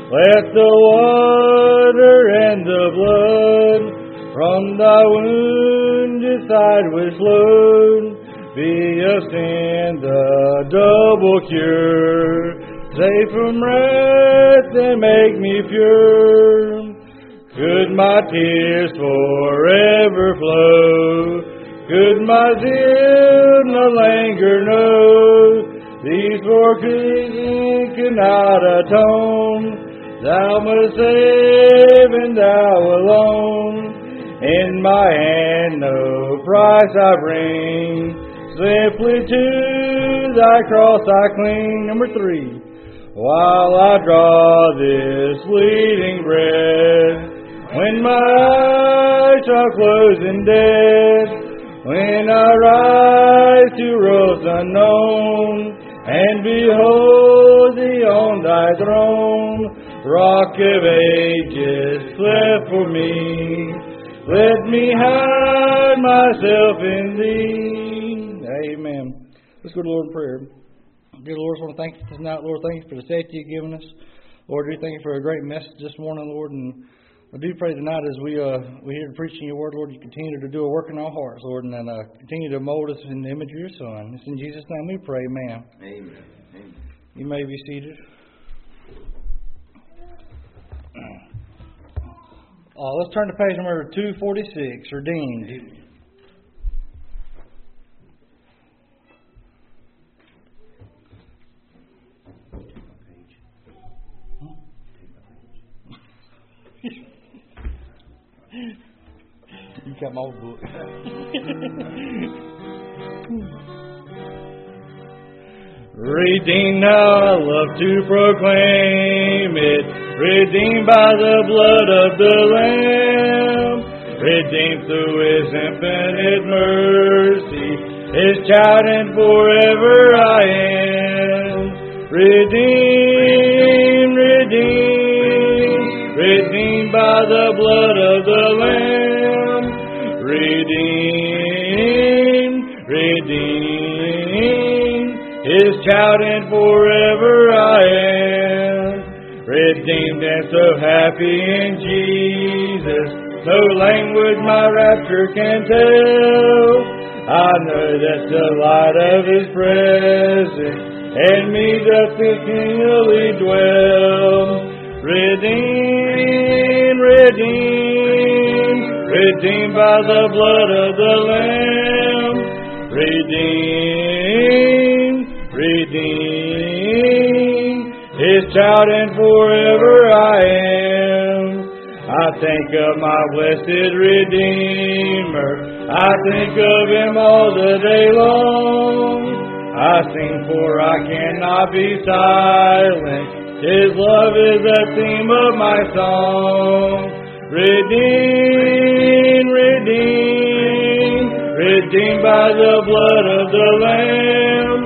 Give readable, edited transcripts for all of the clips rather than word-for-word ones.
Let the water and the blood from thy wounded side which flowed be of sin the double cure. Save from wrath and make me pure. Could my tears forever flow? Could my zeal no longer know? These for King cannot atone. Thou must save and thou alone. In my hand no price I bring. Simply to thy cross I cling. Number 3. While I draw this fleeting breath, when my eyes shall close in death, when I rise to roads unknown, and behold thee on thy throne, Rock of Ages, cleft for me, let me hide myself in thee. Amen. Let's go to the Lord in prayer. Dear Lord, I want to thank you for tonight, Lord. Thank you for the safety you've given us. Lord, we thank you for a great message this morning, Lord. And I do pray tonight as we hear preaching your word, Lord, you continue to do a work in our hearts, Lord, and continue to mold us in the image of your Son. It's in Jesus' name we pray, amen. Amen. Amen. You may be seated. Let's turn to page number 246, Redeemed. You got my old book. Redeemed, now I love to proclaim it. Redeemed by the blood of the Lamb. Redeemed through His infinite mercy. His child and forever I am. Redeemed, redeemed. Redeemed by the blood of the Lamb. Redeemed, redeemed. His child and forever I am. Redeemed and so happy in Jesus. No language my rapture can tell. I know that the light of His presence and me doth continually dwell. Redeemed, redeemed, redeemed by the blood of the Lamb. Redeemed, redeemed, His child and forever I am. I think of my blessed Redeemer. I think of Him all the day long. I sing for I cannot be silent. His love is the theme of my song. Redeemed, redeemed, redeemed by the blood of the Lamb.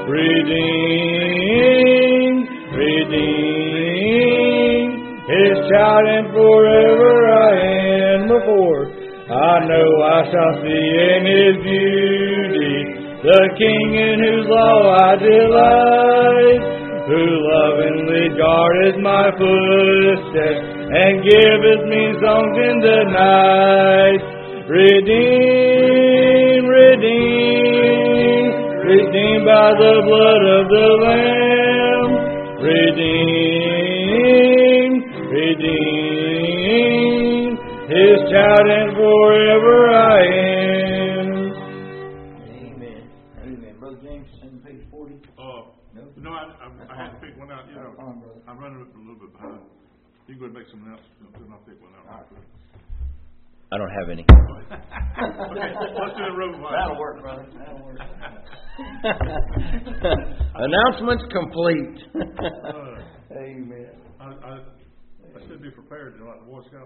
Redeemed, redeemed, His child and forever I am. Before I know I shall see in His beauty the King in whose law I delight, who lovingly guardeth my footsteps and giveth me songs in the night. Redeemed, redeemed, redeemed by the blood of the Lamb. Redeemed, redeemed, His child and forever I am. Amen. Amen. Brother James, page 40. No, I had to pick one out. You know, I'm running a little bit behind. You can go and make something else, and I'll pick one out. I don't have any. Okay, let's do a road line. That'll work, brother. That'll work. Announcements complete. Amen. I should be prepared to like the Boy Scout.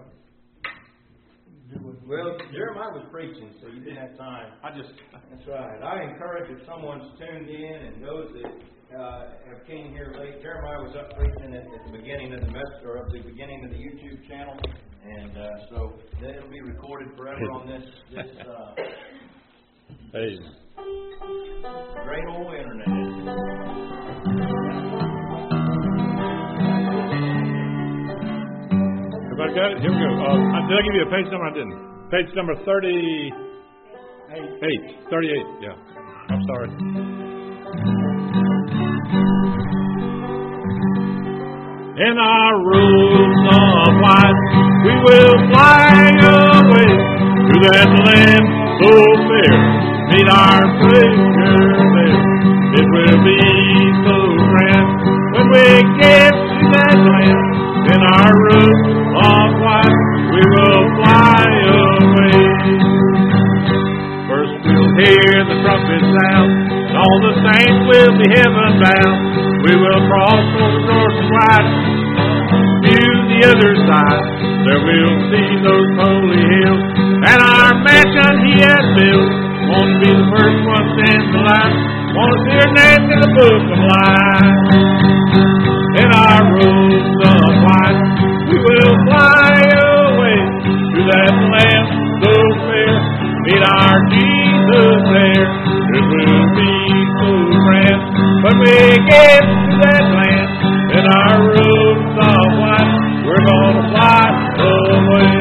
Well, Jeremiah was preaching, so you didn't have time. That's right. I encourage if someone's tuned in and knows that have came here late. Jeremiah was up preaching at the beginning of the message, or at the beginning of the YouTube channel, and so it'll be recorded forever on this great old internet. got it? Here we go. Did I give you a page number? I didn't. Page number 38. Yeah. I'm sorry. In our robes of white, we will fly away to that land so fair. Meet our Savior there. It will be so grand when we get to that land. In our robes of white, we will fly away. First we'll hear the trumpet sound, and all the saints will be heaven bound. We will cross over Jordan wide to the other side. There we'll see those holy hills and our mansion He has built. Want to be the first ones in the line. Want to see our names in the book of life. In our robes of white, we will fly away to that land so fair. Meet our Jesus there. It will be so grand when we get to that land. In our robes of white, we're gonna fly away.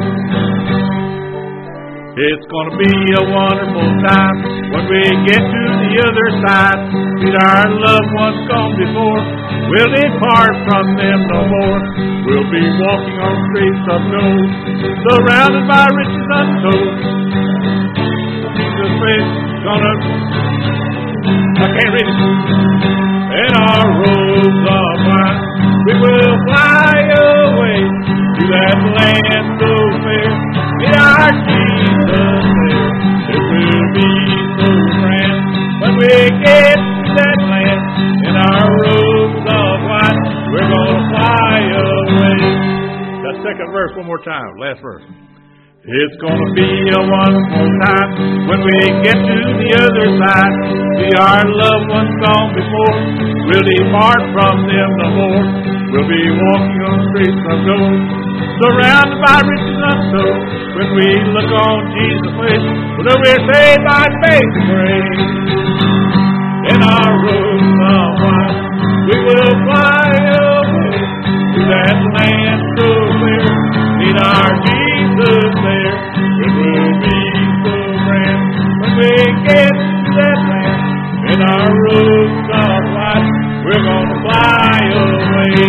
It's gonna be a wonderful time when we get to the other side. Meet our loved ones gone before. We'll depart from them no more. We'll be walking on streets of gold, surrounded by riches untold. Jesus is gonna, I can't read it. In our robes of white, we will fly away to that land so fair. Meet our Jesus there. It will be so grand when we get to that land. In our robes of white, we're gonna fly away. That second verse one more time, last verse. It's gonna be a wonderful time when we get to the other side. See our loved ones gone before. We'll depart from them no more. We'll be walking on streets of gold, surrounded by riches untold. When we look on Jesus' face, we'll be saved by faith and grace. In our robes of white, we will fly away to that land so fair. Meet our Jesus there. It will be so grand when we get to that land. In our robes of white, we're gonna fly away.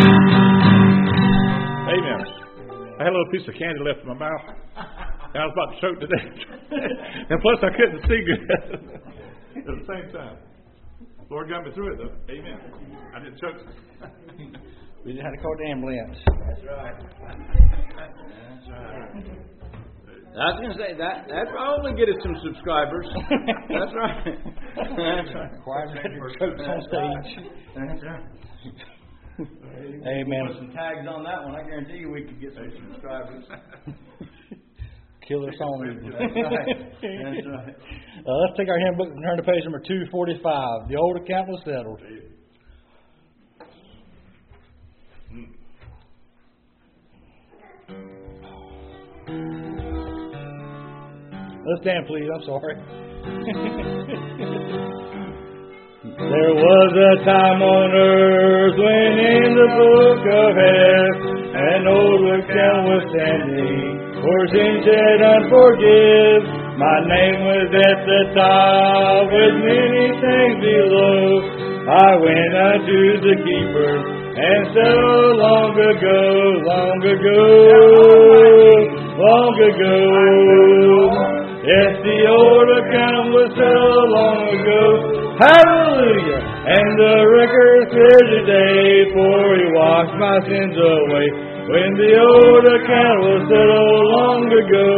Amen. I had a little piece of candy left in my mouth. I was about to choke to death. And plus I couldn't see good at the same time. The Lord got me through it though. Amen. I didn't choke. We didn't have to call the ambulance. That's right. That's right. I was going to say, that probably get us some subscribers. That's right. That's right. Choir chokes on stage. That's right. Amen. Put some tags on that one. I guarantee you we could get some subscribers. Killer song. That's right. That's right. Let's take our hymn book and turn to page number 245. The old account was settled. Let's stand, please. I'm sorry. There was a time on earth when in the book of health an old account was standing for sin shed unforgive. My name was at the top with many things below. I went unto the keeper and said, oh, long ago, long ago, long ago. Yes, the old account was settled long ago. Hallelujah! And the record said today, for He washed my sins away. When the old account was settled long ago.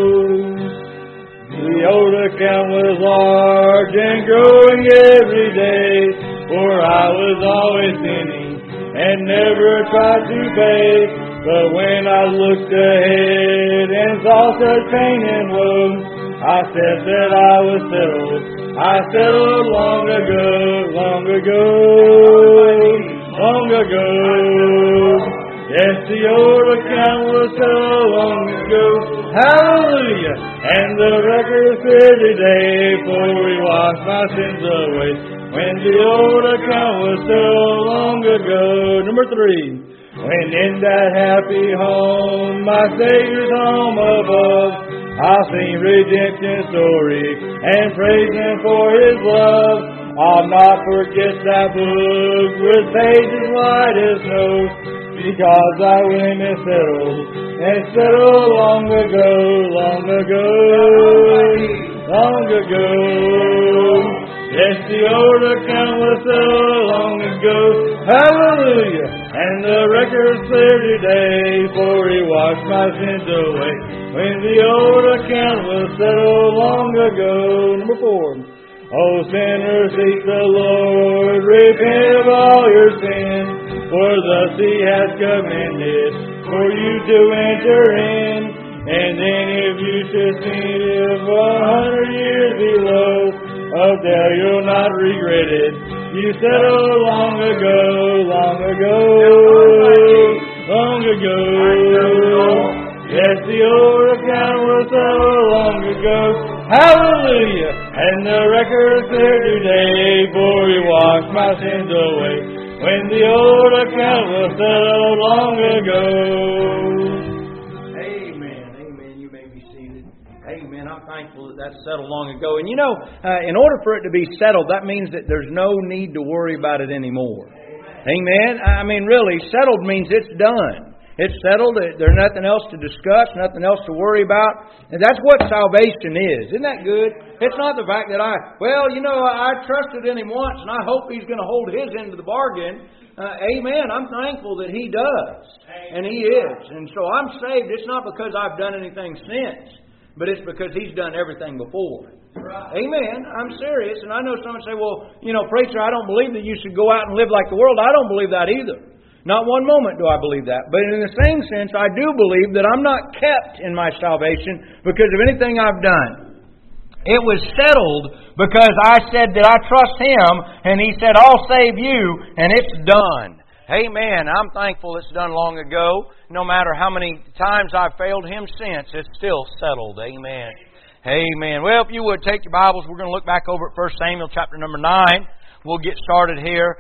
The old account was large and growing every day, for I was always sinning and never tried to pay. But when I looked ahead and saw such pain and woe, I said that I was settled. I settled long ago, long ago, long ago. Yes, the old account was settled long ago. Hallelujah! And the record said today, for He washed my sins away. When the old account was settled long ago. Number 3. When in that happy home, my Savior's home above, I'll sing redemption story and praise Him for His love. I'll not forget that book with pages white as snow, because I went and settled long ago, long ago, long ago. Yes, the old account was settled long ago. Hallelujah! And the record's clear today, for He washed my sins away. When the old account was settled long ago. Number 4. Oh, sinners, seek the Lord, repent of all your sins, for thus He has commanded for you to enter in. And then if you should see Him 100 years below, of there you'll not regret it. You settled long ago, long ago, long ago. Yes, the old account was settled long ago. Hallelujah! And the record's clear today, for He washed my sins away. When the old account was settled long ago. Amen. I'm thankful that that's settled long ago. And you know, in order for it to be settled, that means that there's no need to worry about it anymore. Amen. I mean, really, settled means it's done. It's settled. There's nothing else to discuss, nothing else to worry about. And that's what salvation is. Isn't that good? It's not the fact that I trusted in Him once and I hope He's going to hold His end of the bargain. Amen. I'm thankful that He does. And He is. And so I'm saved. It's not because I've done anything since, but it's because He's done everything before. Right. Amen. I'm serious. And I know someone say, well, preacher, I don't believe that you should go out and live like the world. I don't believe that either. Not one moment do I believe that. But in the same sense, I do believe that I'm not kept in my salvation because of anything I've done. It was settled because I said that I trust Him, and He said, I'll save you, and it's done. Amen. I'm thankful it's done long ago. No matter how many times I've failed Him since, it's still settled. Amen. Amen. Well, if you would, take your Bibles. We're going to look back over at 1 Samuel chapter number 9. We'll get started here.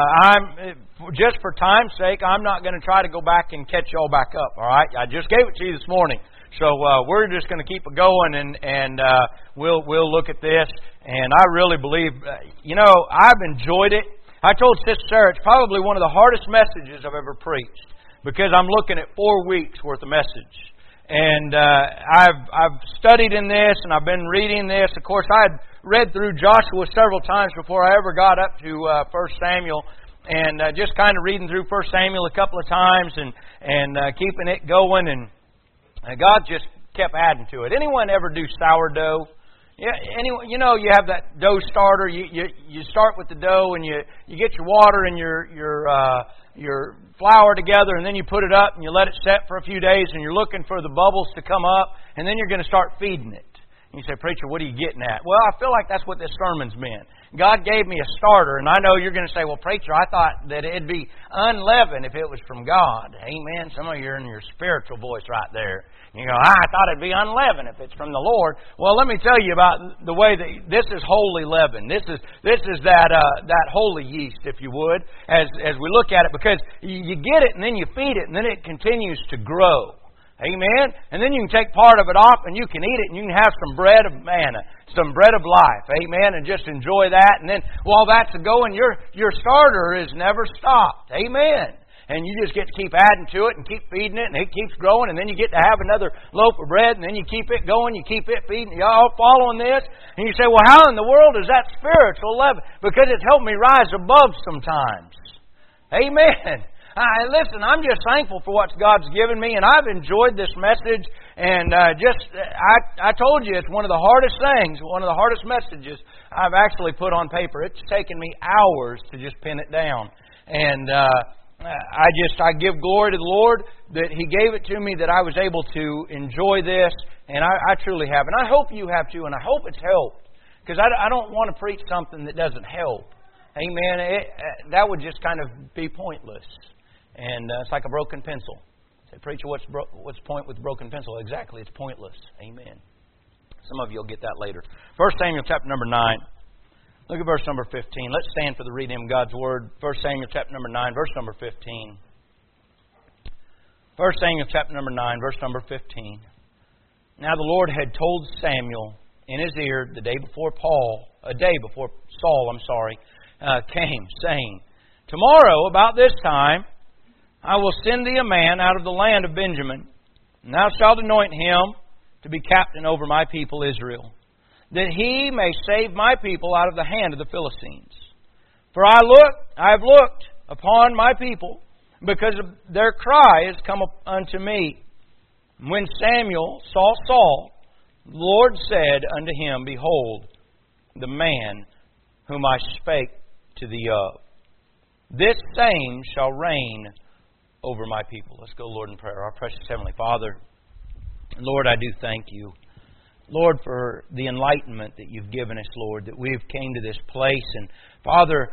Just for time's sake, I'm not going to try to go back and catch you all back up. All right, I just gave it to you this morning, so we're just going to keep it going, and we'll look at this. And I really believe, I've enjoyed it. I told Sister Sarah it's probably one of the hardest messages I've ever preached because I'm looking at 4 weeks worth of message. And I've studied in this, and I've been reading this. Of course, I had read through Joshua several times before I ever got up to 1 Samuel, and just kind of reading through 1 Samuel a couple of times and keeping it going, and God just kept adding to it. Anyone ever do sourdough? Yeah, you have that dough starter. You start with the dough, and you get your water and your flour together, and then you put it up and you let it set for a few days, and you're looking for the bubbles to come up, and then you're going to start feeding it. And you say, preacher, what are you getting at? Well, I feel like that's what this sermon's meant. God gave me a starter, and I know you're going to say, well, preacher, I thought that it'd be unleavened if it was from God. Amen. Some of you are in your spiritual voice right there. You go, I thought it'd be unleavened if it's from the Lord. Well, let me tell you about the way that this is holy leaven. This is that holy yeast, if you would, as we look at it, because you get it and then you feed it and then it continues to grow. Amen? And then you can take part of it off and you can eat it and you can have some bread of manna, some bread of life. Amen? And just enjoy that. And then while that's going, your starter is never stopped. Amen? And you just get to keep adding to it and keep feeding it, and it keeps growing, and then you get to have another loaf of bread, and then you keep it going, you keep it feeding. You all following this? And you say, well, how in the world is that spiritual leaven? Because it's helped me rise above sometimes. Amen. Listen, I'm just thankful for what God's given me, and I've enjoyed this message. And I told you, it's one of the hardest things, one of the hardest messages I've actually put on paper. It's taken me hours to just pin it down. And I give glory to the Lord that He gave it to me, that I was able to enjoy this, and I truly have. And I hope you have too, and I hope it's helped, because I don't want to preach something that doesn't help. Amen. That would just kind of be pointless. And it's like a broken pencil. Say, preacher, what's the point with broken pencil? Exactly, it's pointless. Amen. Some of you will get that later. 1 Samuel chapter number 9. Look at verse number 15. Let's stand for the reading of God's Word. 1 Samuel chapter number 9, verse number 15. 1 Samuel chapter number 9, verse number 15. Now the Lord had told Samuel in his ear the day before Saul came, saying, Tomorrow, about this time, I will send thee a man out of the land of Benjamin, and thou shalt anoint him to be captain over my people Israel, that he may save my people out of the hand of the Philistines. For I have looked upon my people, because of their cry is come unto me. When Samuel saw Saul, the Lord said unto him, Behold, the man whom I spake to thee of. This same shall reign over my people. Let's go, Lord, in prayer. Our precious Heavenly Father, Lord, I do thank You, Lord, for the enlightenment that You've given us, Lord, that we've came to this place. And, Father,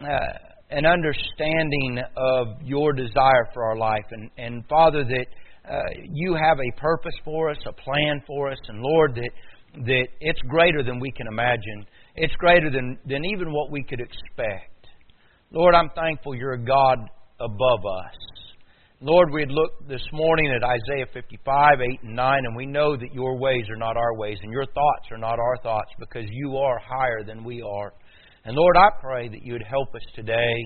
an understanding of Your desire for our life. And Father, that You have a purpose for us, a plan for us. And, Lord, that it's greater than we can imagine. It's greater than even what we could expect. Lord, I'm thankful You're a God above us. Lord, we had looked this morning at Isaiah 55, 8 and 9, and we know that Your ways are not our ways, and Your thoughts are not our thoughts, because You are higher than we are. And Lord, I pray that You would help us today.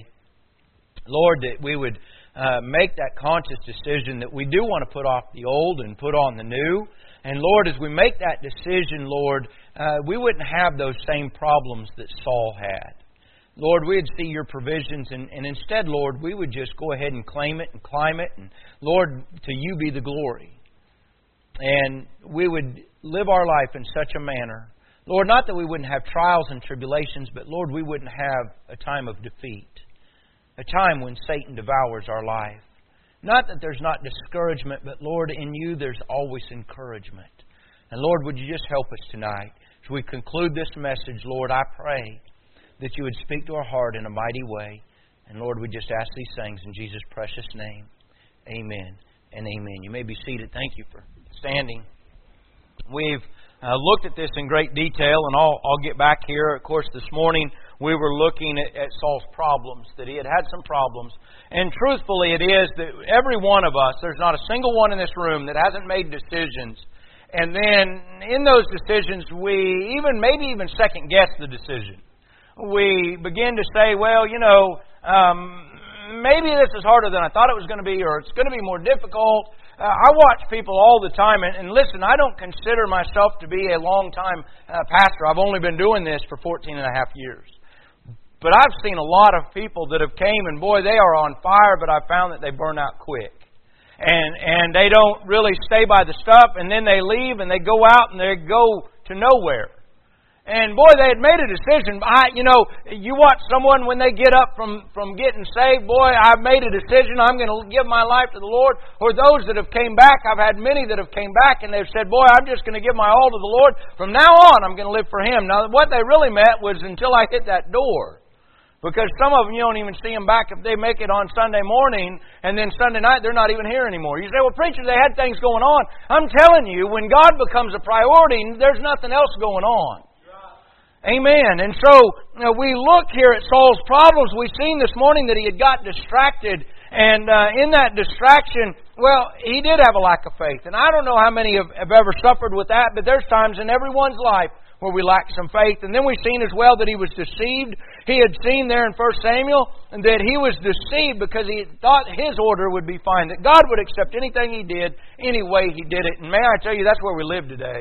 Lord, that we would make that conscious decision that we do want to put off the old and put on the new. And Lord, as we make that decision, Lord, we wouldn't have those same problems that Saul had. Lord, we'd see Your provisions, and instead, Lord, we would just go ahead and claim it and climb it. And Lord, to You be the glory. And we would live our life in such a manner, Lord, not that we wouldn't have trials and tribulations, but Lord, we wouldn't have a time of defeat, a time when Satan devours our life. Not that there's not discouragement, but Lord, in You there's always encouragement. And Lord, would You just help us tonight? As we conclude this message, Lord, I pray that You would speak to our heart in a mighty way. And Lord, we just ask these things in Jesus' precious name. Amen and amen. You may be seated. Thank you for standing. We've looked at this in great detail, and I'll get back here. Of course, this morning we were looking at Saul's problems, that he had some problems. And truthfully, it is that every one of us, there's not a single one in this room that hasn't made decisions. And then in those decisions, we maybe even second guess the decision. We begin to say, well, maybe this is harder than I thought it was going to be, or it's going to be more difficult. I watch people all the time, and listen, I don't consider myself to be a long-time pastor. I've only been doing this for 14 and a half years. But I've seen a lot of people that have came, and boy, they are on fire, but I've found that they burn out quick. And they don't really stay by the stuff, and then they leave, and they go out, and they go to nowhere. And boy, they had made a decision. You watch someone when they get up from getting saved, boy, I've made a decision. I'm going to give my life to the Lord. Or those that have came back, I've had many that have came back and they've said, boy, I'm just going to give my all to the Lord. From now on, I'm going to live for Him. Now, what they really meant was until I hit that door. Because some of them, you don't even see them back if they make it on Sunday morning, and then Sunday night, they're not even here anymore. You say, well, preacher, they had things going on. I'm telling you, when God becomes a priority, there's nothing else going on. Amen. And so we look here at Saul's problems. We've seen this morning that he had got distracted. And in that distraction, well, he did have a lack of faith. And I don't know how many have ever suffered with that, but there's times in everyone's life where we lack some faith. And then we've seen as well that he was deceived. He had seen there in 1 Samuel that he was deceived because he thought his order would be fine, that God would accept anything he did, any way he did it. And may I tell you, that's where we live today.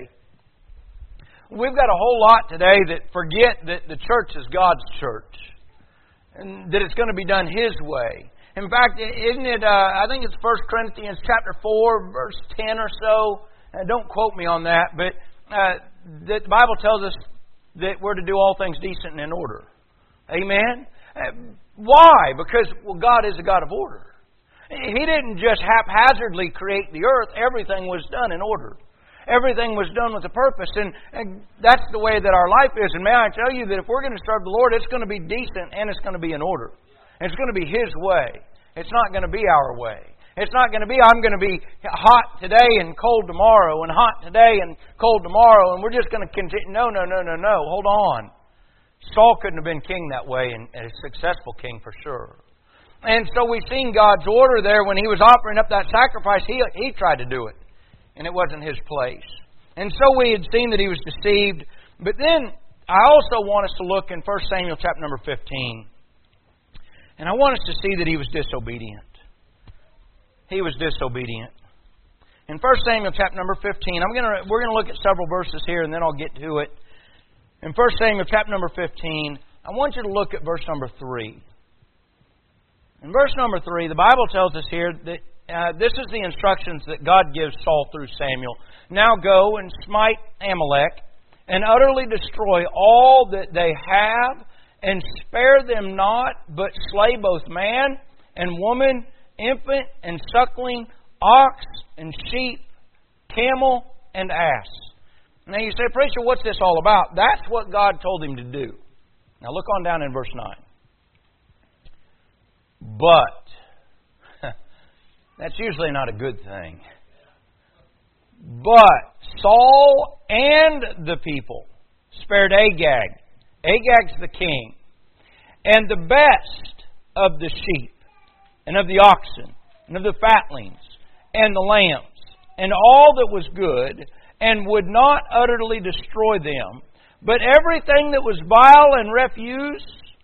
We've got a whole lot today that forget that the church is God's church and that it's going to be done His way. In fact, isn't it, I think it's 1 Corinthians chapter 4, verse 10 or so. Don't quote me on that, but the Bible tells us that we're to do all things decent and in order. Amen? Why? Because, God is a God of order. He didn't just haphazardly create the earth. Everything was done in order. Everything was done with a purpose. And that's the way that our life is. And may I tell you that if we're going to serve the Lord, it's going to be decent and it's going to be in order. And it's going to be His way. It's not going to be our way. It's not going to be, I'm going to be hot today and cold tomorrow, and hot today and cold tomorrow, and we're just going to continue. No. Hold on. Saul couldn't have been king that way, and a successful king for sure. And so we've seen God's order there. When He was offering up that sacrifice, He tried to do it, and it wasn't His place. And so we had seen that he was deceived. But then I also want us to look in 1 Samuel chapter number 15. And I want us to see that he was disobedient. He was disobedient. In 1 Samuel chapter number 15, we're going to look at several verses here, and then I'll get to it. In 1 Samuel chapter number 15, I want you to look at verse number 3. In verse number 3, the Bible tells us here that this is the instructions that God gives Saul through Samuel. Now go and smite Amalek, and utterly destroy all that they have, and spare them not, but slay both man and woman, infant and suckling, ox and sheep, camel and ass. Now you say, preacher, what's this all about? That's what God told him to do. Now look on down in verse 9. But, that's usually not a good thing. But Saul and the people spared Agag. Agag's the king. And the best of the sheep, and of the oxen, and of the fatlings, and the lambs, and all that was good, and would not utterly destroy them. But everything that was vile and refuse,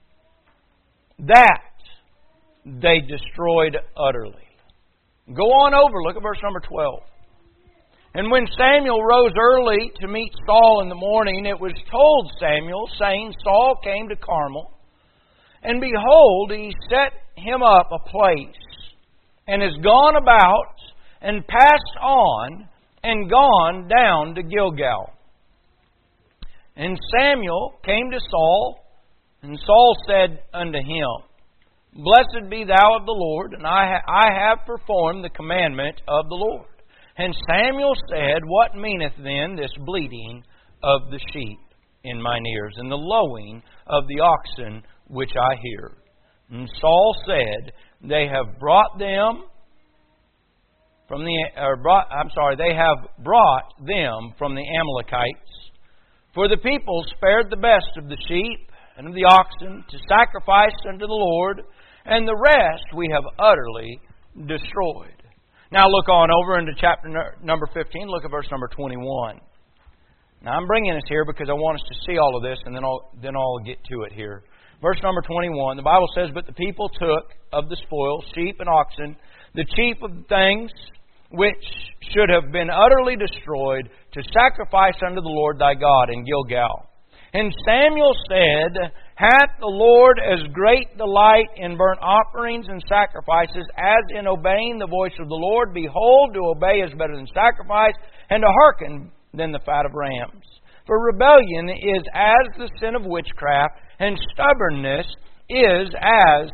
that they destroyed utterly. Go on over, look at verse number 12. And when Samuel rose early to meet Saul in the morning, it was told Samuel, saying, Saul came to Carmel, and behold, he set him up a place, and is gone about, and passed on, and gone down to Gilgal. And Samuel came to Saul, and Saul said unto him, Blessed be thou of the Lord, and I have performed the commandment of the Lord. And Samuel said, What meaneth then this bleating of the sheep in mine ears, and the lowing of the oxen which I hear? And Saul said, They have brought them from they have brought them from the Amalekites. For the people spared the best of the sheep and of the oxen to sacrifice unto the Lord, and the rest we have utterly destroyed. Now look on over into chapter number 15. Look at verse number 21. Now I'm bringing us here because I want us to see all of this, and then I'll get to it here. Verse number 21, the Bible says, But the people took of the spoil sheep and oxen, the chief of the things which should have been utterly destroyed, to sacrifice unto the Lord thy God in Gilgal. And Samuel said, Hath the Lord as great delight in burnt offerings and sacrifices as in obeying the voice of the Lord? Behold, to obey is better than sacrifice, and to hearken than the fat of rams. For rebellion is as the sin of witchcraft, and stubbornness is as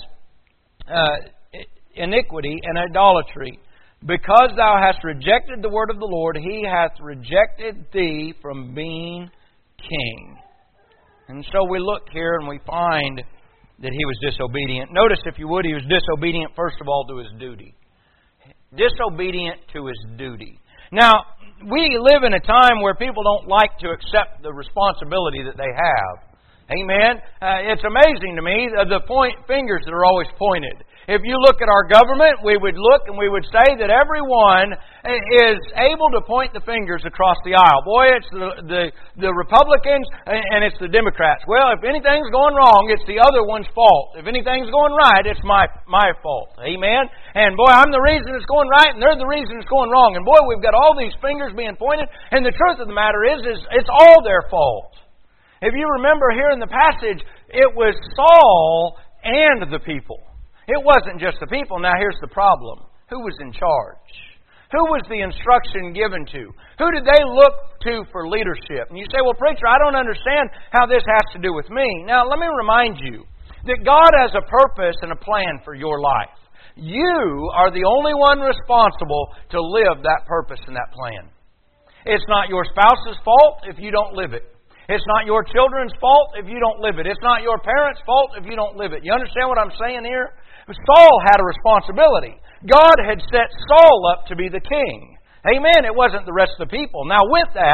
iniquity and idolatry. Because thou hast rejected the word of the Lord, He hath rejected thee from being king. And so we look here and we find that he was disobedient. Notice, if you would, he was disobedient, first of all, to his duty. Disobedient to his duty. Now, we live in a time where people don't like to accept the responsibility that they have. Amen? It's amazing to me the fingers that are always pointed. If you look at our government, we would look and we would say that everyone is able to point the fingers across the aisle. Boy, it's the Republicans and it's the Democrats. Well, if anything's going wrong, it's the other one's fault. If anything's going right, it's my fault. Amen? And boy, I'm the reason it's going right and they're the reason it's going wrong. And boy, we've got all these fingers being pointed. And the truth of the matter is it's all their fault. If you remember here in the passage, it was Saul and the people. It wasn't just the people. Now here's the problem. Who was in charge? Who was the instruction given to? Who did they look to for leadership? And you say, well, preacher, I don't understand how this has to do with me. Now let me remind you that God has a purpose and a plan for your life. You are the only one responsible to live that purpose and that plan. It's not your spouse's fault if you don't live it. It's not your children's fault if you don't live it. It's not your parents' fault if you don't live it. You understand what I'm saying here? Saul had a responsibility. God had set Saul up to be the king. Amen. It wasn't the rest of the people. Now with that,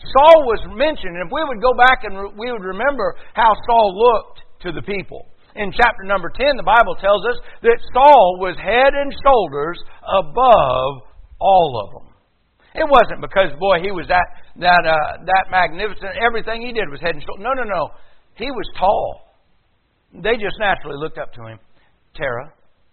Saul was mentioned, and if we would go back and we would remember how Saul looked to the people. In chapter number 10, the Bible tells us that Saul was head and shoulders above all of them. It wasn't because, boy, he was that magnificent. Everything he did was head and shoulders. No. He was tall. They just naturally looked up to him. Tara,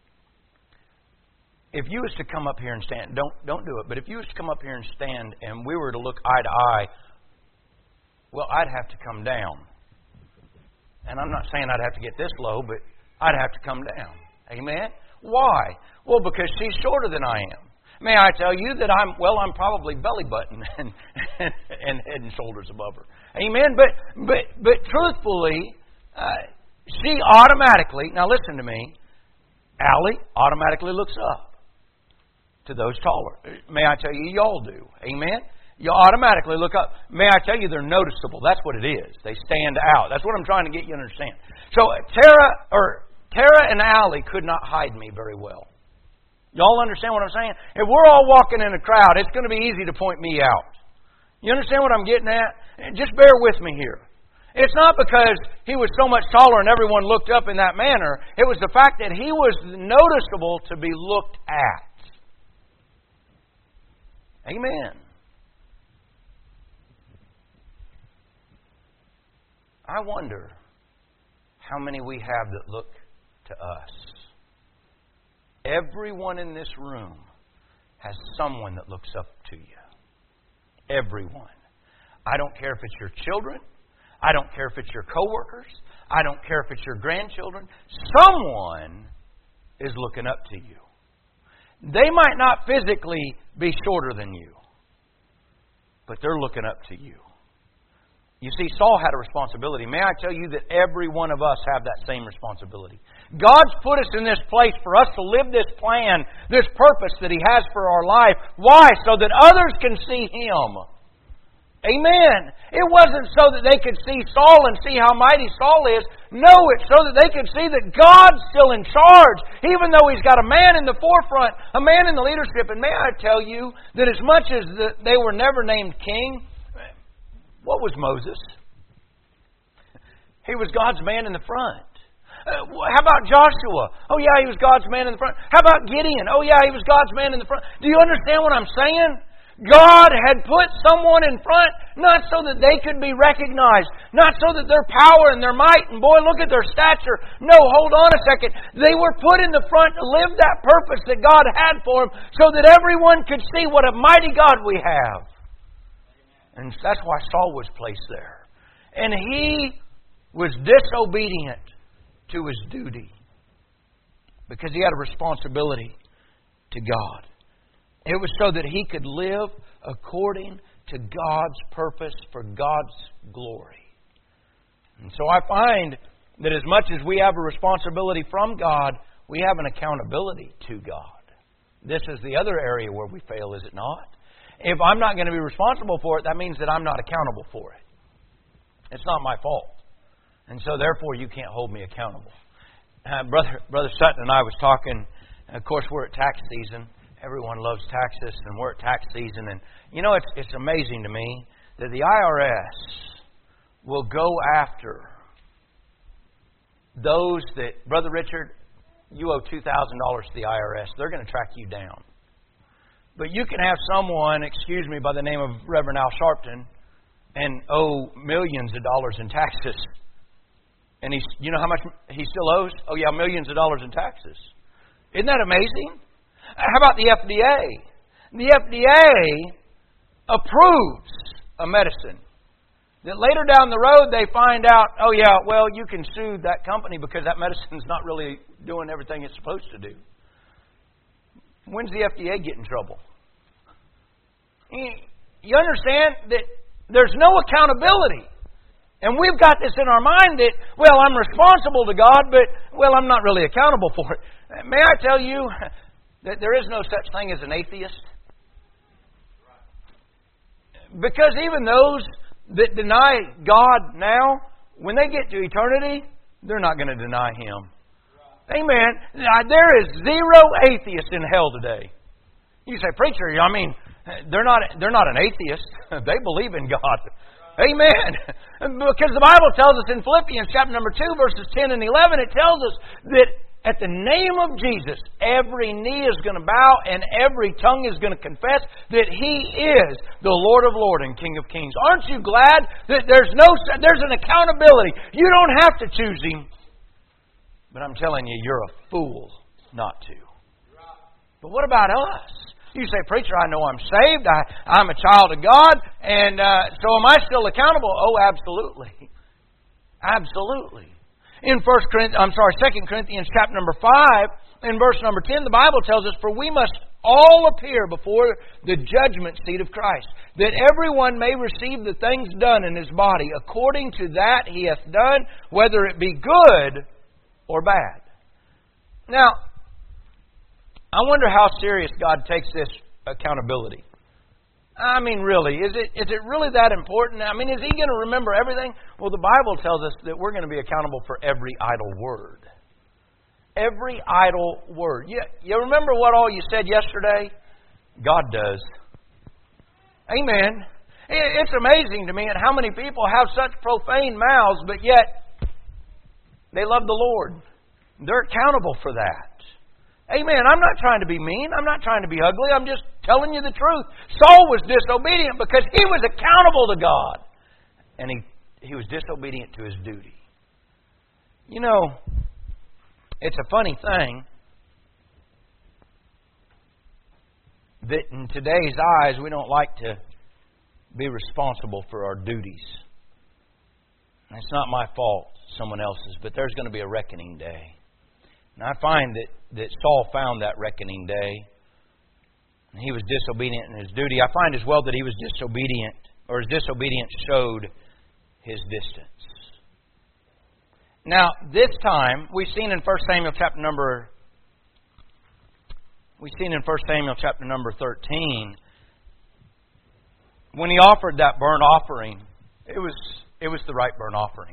if you was to come up here and stand, don't do it, but if you was to come up here and stand and we were to look eye to eye, well, I'd have to come down. And I'm not saying I'd have to get this low, but I'd have to come down. Amen? Why? Well, because she's shorter than I am. May I tell you that I'm probably belly button and head and shoulders above her. Amen? But truthfully, she automatically, now listen to me, Allie automatically looks up to those taller. May I tell you, y'all do. Amen? You automatically look up. May I tell you, they're noticeable. That's what it is. They stand out. That's what I'm trying to get you to understand. So Tara and Allie could not hide me very well. Y'all understand what I'm saying? If we're all walking in a crowd, it's going to be easy to point me out. You understand what I'm getting at? Just bear with me here. It's not because he was so much taller and everyone looked up in that manner. It was the fact that he was noticeable to be looked at. Amen. I wonder how many we have that look to us. Everyone in this room has someone that looks up to you. Everyone. I don't care if it's your children. I don't care if it's your coworkers. I don't care if it's your grandchildren. Someone is looking up to you. They might not physically be shorter than you, but they're looking up to you. You see, Saul had a responsibility. May I tell you that every one of us have that same responsibility. God's put us in this place for us to live this plan, this purpose that He has for our life. Why? So that others can see Him. Amen. It wasn't so that they could see Saul and see how mighty Saul is. No, it's so that they could see that God's still in charge, even though He's got a man in the forefront, a man in the leadership. And may I tell you that as much as they were never named king, what was Moses? He was God's man in the front. How about Joshua? Oh yeah, he was God's man in the front. How about Gideon? Oh yeah, he was God's man in the front. Do you understand what I'm saying? God had put someone in front, not so that they could be recognized, not so that their power and their might, and boy, look at their stature. No, hold on a second. They were put in the front to live that purpose that God had for them, so that everyone could see what a mighty God we have. And that's why Saul was placed there. And he was disobedient to his duty because he had a responsibility to God. It was so that he could live according to God's purpose for God's glory. And so I find that as much as we have a responsibility from God, we have an accountability to God. This is the other area where we fail, is it not? If I'm not going to be responsible for it, that means that I'm not accountable for it. It's not my fault. And so therefore you can't hold me accountable. Brother Sutton and I was talking, of course we're at tax season. Everyone loves taxes, and we're at tax season. And you know, it's amazing to me that the IRS will go after those that, Brother Richard, you owe $2,000 to the IRS. They're going to track you down. But you can have someone, by the name of Reverend Al Sharpton, and owe millions of dollars in taxes. And you know how much he still owes? Oh yeah, millions of dollars in taxes. Isn't that amazing? How about the FDA? The FDA approves a medicine that later down the road they find out, oh yeah, well you can sue that company because that medicine's not really doing everything it's supposed to do. When's the FDA get in trouble? You understand that there's no accountability. And we've got this in our mind that, well, I'm responsible to God, but, well, I'm not really accountable for it. May I tell you that there is no such thing as an atheist? Because even those that deny God now, when they get to eternity, they're not going to deny Him. Amen. There is zero atheists in hell today. You say, preacher, They're not an atheist. They believe in God. Amen. Because the Bible tells us in Philippians chapter number 2, verses 10 and 11, it tells us that at the name of Jesus, every knee is going to bow and every tongue is going to confess that He is the Lord of Lords and King of Kings. Aren't you glad that there's an accountability? You don't have to choose Him. But I'm telling you, you're a fool not to. But what about us? You say, preacher, I know I'm saved. I'm a child of God. And so am I still accountable? Oh, absolutely. Absolutely. In 2 Corinthians chapter number 5, in verse number 10, the Bible tells us, for we must all appear before the judgment seat of Christ, that everyone may receive the things done in his body, according to that he hath done, whether it be good or bad. Now, I wonder how serious God takes this accountability. I mean, really, is it really that important? I mean, is He going to remember everything? Well, the Bible tells us that we're going to be accountable for every idle word. Every idle word. You remember what all you said yesterday? God does. Amen. It's amazing to me at how many people have such profane mouths, but yet they love the Lord. They're accountable for that. Amen. I'm not trying to be mean. I'm not trying to be ugly. I'm just telling you the truth. Saul was disobedient because he was accountable to God. And he was disobedient to his duty. You know, it's a funny thing that in today's eyes we don't like to be responsible for our duties. And it's not my fault, someone else's, but there's going to be a reckoning day. And I find that Saul found that reckoning day. And he was disobedient in his duty. I find as well that he was disobedient, or his disobedience showed his distance. Now, this time, we've seen in 1 Samuel chapter number 13, when he offered that burnt offering, it was the right burnt offering.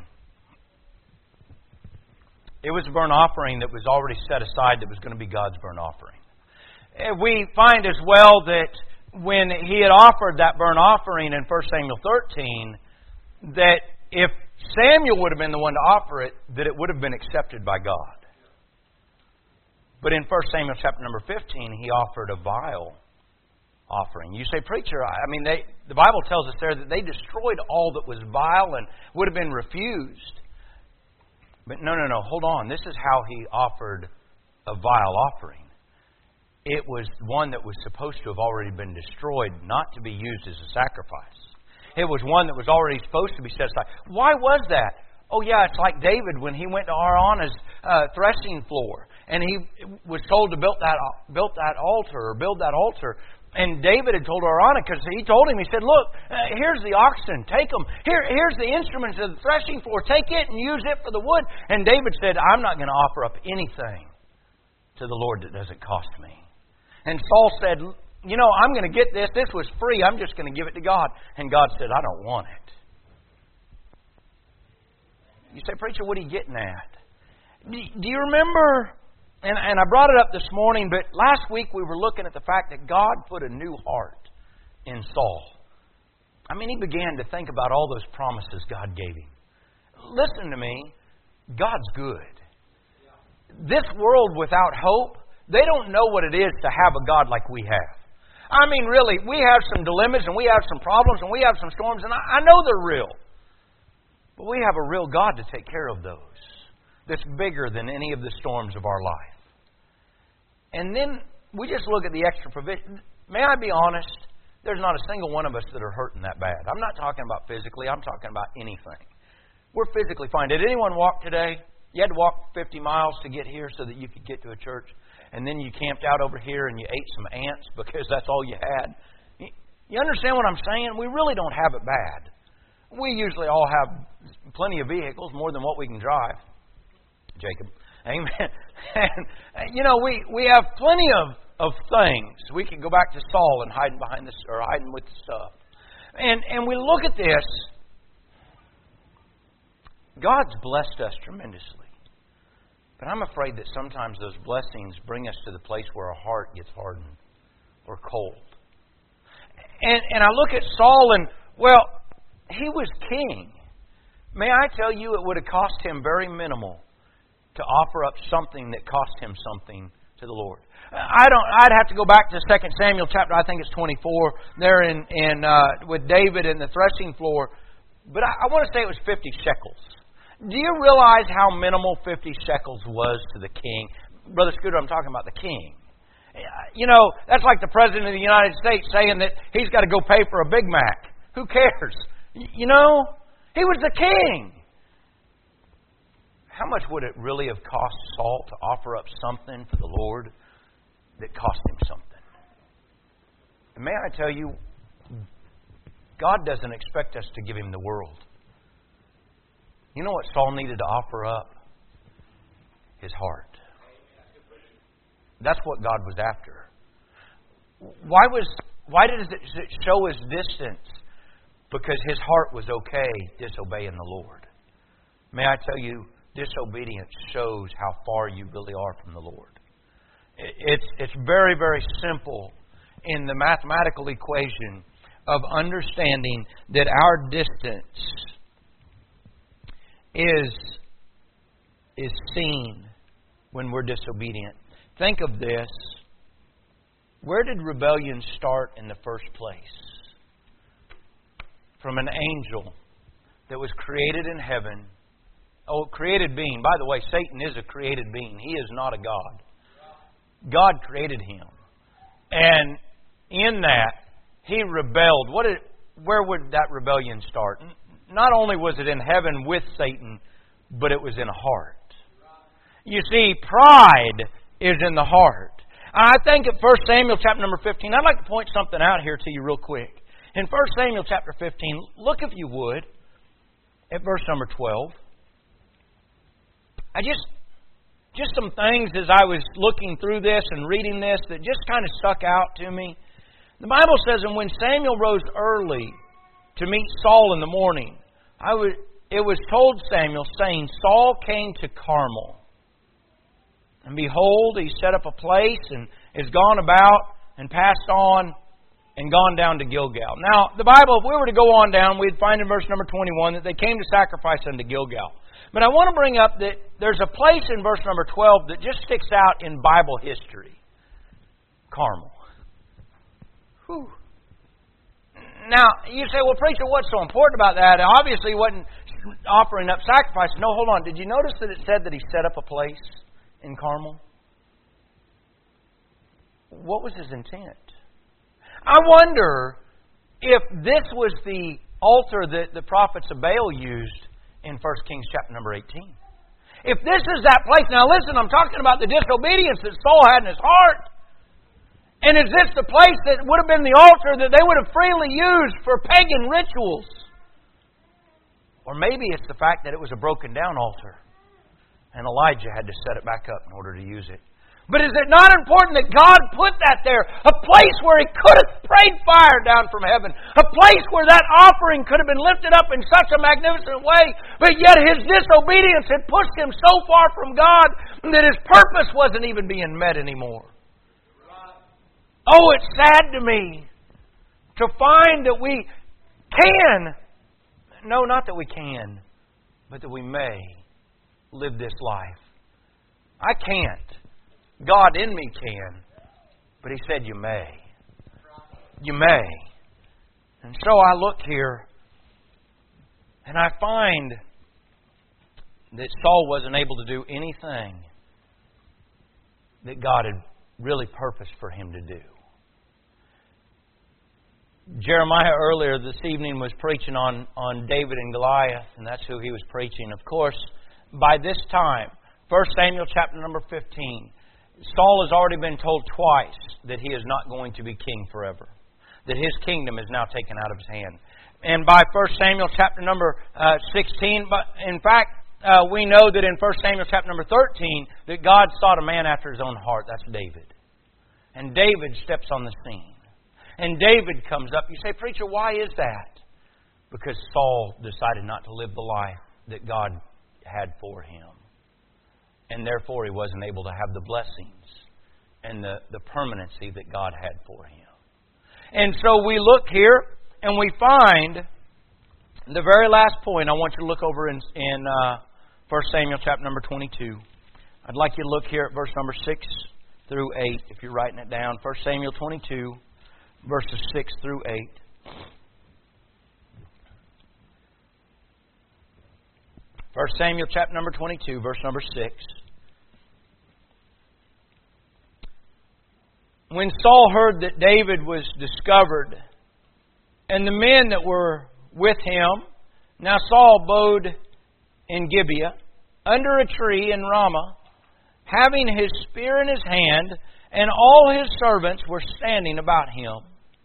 It was a burnt offering that was already set aside that was going to be God's burnt offering. We find as well that when he had offered that burnt offering in 1 Samuel 13, that if Samuel would have been the one to offer it, that it would have been accepted by God. But in 1 Samuel chapter number 15, he offered a vile offering. You say, preacher, the Bible tells us there that they destroyed all that was vile and would have been refused. But no, hold on. This is how he offered a vile offering. It was one that was supposed to have already been destroyed, not to be used as a sacrifice. It was one that was already supposed to be set aside. Why was that? Oh yeah, it's like David when he went to Araunah's threshing floor. And he was told to build that altar. And David had told Araunah, because he told him, he said, look, here's the oxen, take them. Here's the instruments of the threshing floor, take it and use it for the wood. And David said, I'm not going to offer up anything to the Lord that doesn't cost me. And Saul said, I'm going to get this. This was free. I'm just going to give it to God. And God said, I don't want it. You say, preacher, what are you getting at? Do you remember... And I brought it up this morning, but last week we were looking at the fact that God put a new heart in Saul. He began to think about all those promises God gave him. Listen to me, God's good. This world without hope, they don't know what it is to have a God like we have. Really, we have some dilemmas and we have some problems and we have some storms, and I know they're real. But we have a real God to take care of those. That's bigger than any of the storms of our life. And then we just look at the extra provision. May I be honest? There's not a single one of us that are hurting that bad. I'm not talking about physically. I'm talking about anything. We're physically fine. Did anyone walk today? You had to walk 50 miles to get here so that you could get to a church. And then you camped out over here and you ate some ants because that's all you had. You understand what I'm saying? We really don't have it bad. We usually all have plenty of vehicles, more than what we can drive. Jacob. Amen. And, we have plenty of things. We can go back to Saul and hiding behind this, or hiding with the stuff. And we look at this. God's blessed us tremendously. But I'm afraid that sometimes those blessings bring us to the place where our heart gets hardened or cold. And I look at Saul and, well, he was king. May I tell you, it would have cost him very minimal to offer up something that cost him something to the Lord. I'd have to go back to 2 Samuel chapter, I think it's 24, there in with David in the threshing floor. But I want to say it was 50 shekels. Do you realize how minimal 50 shekels was to the king? Brother Scooter, I'm talking about the king. You know, that's like the President of the United States saying that he's got to go pay for a Big Mac. Who cares? You know, he was the king. How much would it really have cost Saul to offer up something for the Lord that cost him something? And may I tell you, God doesn't expect us to give Him the world. You know what Saul needed to offer up? His heart. That's what God was after. Why did it show His distance? Because his heart was okay disobeying the Lord. May I tell you, disobedience shows how far you really are from the Lord. It's very, very simple in the mathematical equation of understanding that our distance is seen when we're disobedient. Think of this. Where did rebellion start in the first place? From an angel that was created in heaven. Oh, created being. By the way, Satan is a created being. He is not a God. God created him. And in that, he rebelled. Where would that rebellion start? Not only was it in heaven with Satan, but it was in a heart. You see, pride is in the heart. I think at 1 Samuel chapter number 15, I'd like to point something out here to you real quick. In 1 Samuel chapter 15, look if you would at verse number 12. Just some things as I was looking through this and reading this that just kind of stuck out to me. The Bible says, and when Samuel rose early to meet Saul in the morning, it was told Samuel, saying, Saul came to Carmel. And behold, he set up a place and is gone about and passed on and gone down to Gilgal. Now, the Bible, if we were to go on down, we'd find in verse number 21 that they came to sacrifice unto Gilgal. But I want to bring up that there's a place in verse number 12 that just sticks out in Bible history. Carmel. Whew. Now, you say, well, preacher, what's so important about that? Obviously, he wasn't offering up sacrifices. No, hold on. Did you notice that it said that he set up a place in Carmel? What was his intent? I wonder if this was the altar that the prophets of Baal used in 1 Kings chapter number 18. If this is that place, now listen, I'm talking about the disobedience that Saul had in his heart. And is this the place that would have been the altar that they would have freely used for pagan rituals? Or maybe it's the fact that it was a broken down altar and Elijah had to set it back up in order to use it. But is it not important that God put that there? A place where He could have prayed fire down from heaven. A place where that offering could have been lifted up in such a magnificent way. But yet his disobedience had pushed him so far from God that his purpose wasn't even being met anymore. Oh, it's sad to me to find that we can, no, not that we can, but that we may live this life. I can't. God in me can. But He said you may. You may. And so I look here and I find that Saul wasn't able to do anything that God had really purposed for him to do. Jeremiah earlier this evening was preaching on David and Goliath, and that's who he was preaching. Of course, by this time, 1 Samuel chapter number 15, Saul has already been told twice that he is not going to be king forever, that his kingdom is now taken out of his hand. And by 1 Samuel chapter number 16, but in fact, we know that in 1 Samuel chapter number 13, that God sought a man after His own heart. That's David. And David steps on the scene. And David comes up. You say, preacher, why is that? Because Saul decided not to live the life that God had for him. And therefore he wasn't able to have the blessings and the permanency that God had for him. And so we look here and we find the very last point. I want you to look over in 1 Samuel chapter number 22. I'd like you to look here at verse number 6 through 8 if you're writing it down. 1 Samuel 22, verses 6 through 8. 1 Samuel chapter number 22, verse number 6. When Saul heard that David was discovered, and the men that were with him, now Saul abode in Gibeah, under a tree in Ramah, having his spear in his hand, and all his servants were standing about him.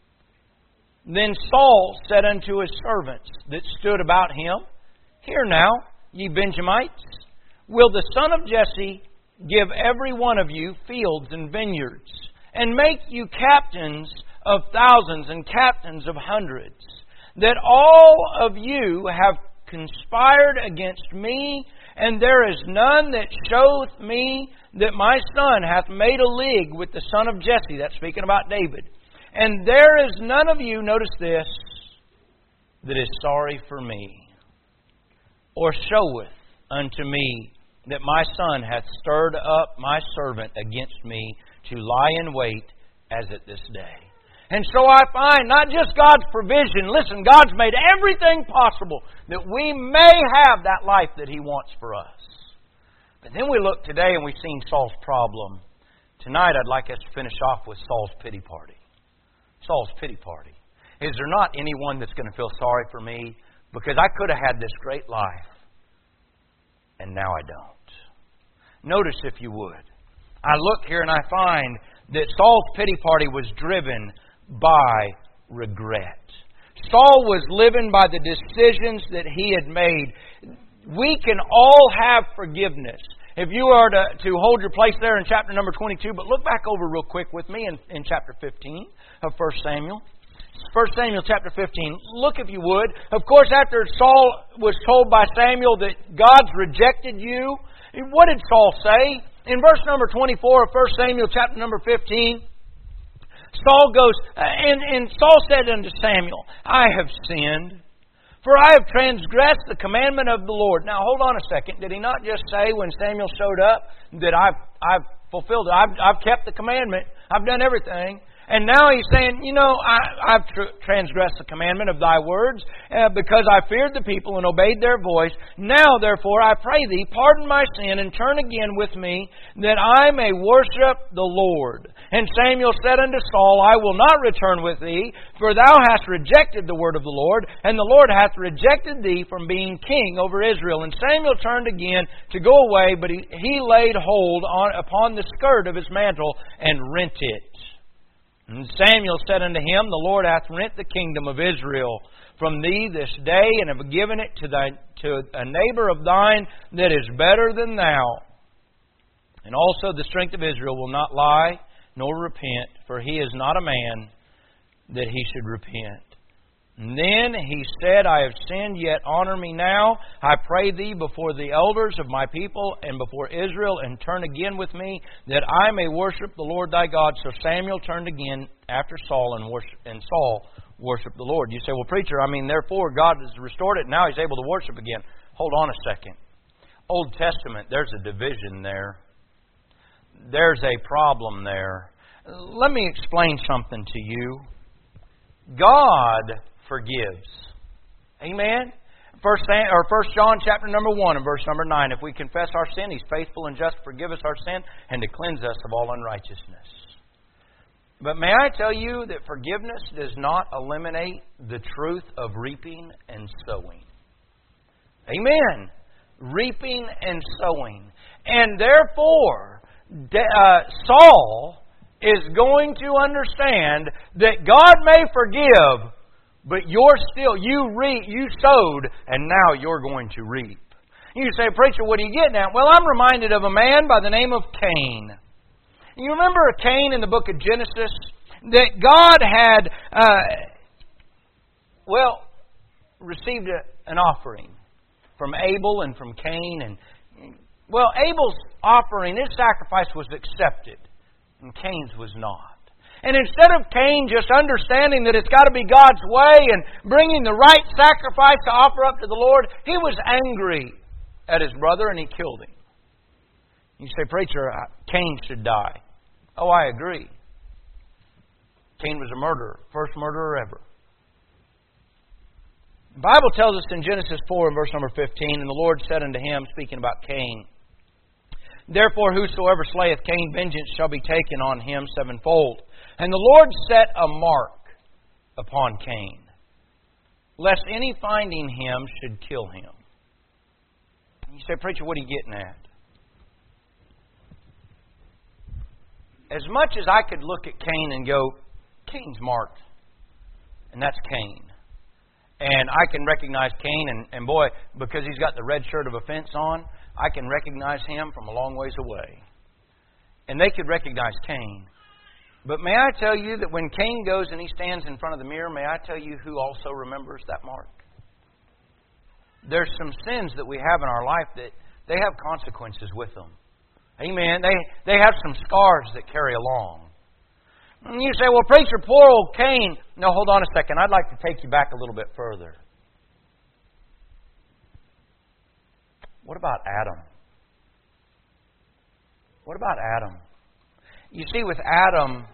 Then Saul said unto his servants that stood about him, Hear now, ye Benjamites, will the son of Jesse give every one of you fields and vineyards, and make you captains of thousands and captains of hundreds, that all of you have conspired against me, and there is none that showeth me that my son hath made a league with the son of Jesse. That's speaking about David. And there is none of you, notice this, that is sorry for me, or showeth unto me that my son hath stirred up my servant against me to lie in wait as at this day. And so I find not just God's provision. Listen, God's made everything possible that we may have that life that He wants for us. But then we look today and we've seen Saul's problem. Tonight I'd like us to finish off with Saul's pity party. Saul's pity party. Is there not anyone that's going to feel sorry for me because I could have had this great life and now I don't? Notice, if you would, I look here and I find that Saul's pity party was driven by regret. Saul was living by the decisions that he had made. We can all have forgiveness. If you are to hold your place there in chapter number 22, but look back over real quick with me in chapter 15 of 1 Samuel. 1 Samuel chapter 15. Look, if you would. Of course, after Saul was told by Samuel that God's rejected you, what did Saul say? In verse number 24 of 1 Samuel chapter number 15, Saul goes, and Saul said unto Samuel, I have sinned, for I have transgressed the commandment of the Lord. Now, hold on a second. Did he not just say when Samuel showed up that I've fulfilled it? I've kept the commandment. I've done everything. And now he's saying, I've transgressed the commandment of thy words because I feared the people and obeyed their voice. Now, therefore, I pray thee, pardon my sin and turn again with me, that I may worship the Lord. And Samuel said unto Saul, I will not return with thee, for thou hast rejected the word of the Lord, and the Lord hath rejected thee from being king over Israel. And Samuel turned again to go away, but he laid hold upon the skirt of his mantle and rent it. And Samuel said unto him, The Lord hath rent the kingdom of Israel from thee this day, and have given it to a neighbor of thine that is better than thou. And also the strength of Israel will not lie, nor repent, for he is not a man that he should repent. And then he said, I have sinned, yet honor me now, I pray thee, before the elders of my people and before Israel, and turn again with me, that I may worship the Lord thy God. So Samuel turned again after Saul, and Saul worshiped the Lord. You say, well, preacher, therefore God has restored it, and now he's able to worship again. Hold on a second. Old Testament, there's a division there. There's a problem there. Let me explain something to you. God forgives. Amen? 1 John chapter number 1 and verse number 9. If we confess our sin, He's faithful and just to forgive us our sin and to cleanse us of all unrighteousness. But may I tell you that forgiveness does not eliminate the truth of reaping and sowing. Amen. Reaping and sowing. And therefore, Saul is going to understand that God may forgive, but you sowed, and now you're going to reap. You say, preacher, what are you getting at? Well, I'm reminded of a man by the name of Cain. You remember Cain in the book of Genesis? That God had, received an offering from Abel and from Cain. And Abel's offering, his sacrifice was accepted, and Cain's was not. And instead of Cain just understanding that it's got to be God's way and bringing the right sacrifice to offer up to the Lord, he was angry at his brother and he killed him. You say, preacher, Cain should die. Oh, I agree. Cain was a murderer, first murderer ever. The Bible tells us in Genesis 4 and verse number 15, and the Lord said unto him, speaking about Cain, Therefore whosoever slayeth Cain, vengeance shall be taken on him sevenfold. And the Lord set a mark upon Cain, lest any finding him should kill him. You say, preacher, what are you getting at? As much as I could look at Cain and go, Cain's marked, and that's Cain. And I can recognize Cain, and boy, because he's got the red shirt of offense on, I can recognize him from a long ways away. And they could recognize Cain. But may I tell you that when Cain goes and he stands in front of the mirror, may I tell you who also remembers that mark? There's some sins that we have in our life that they have consequences with them. Amen. They have some scars that carry along. And you say, well, preacher, poor old Cain. No, hold on a second. I'd like to take you back a little bit further. What about Adam? What about Adam? You see, with Adam,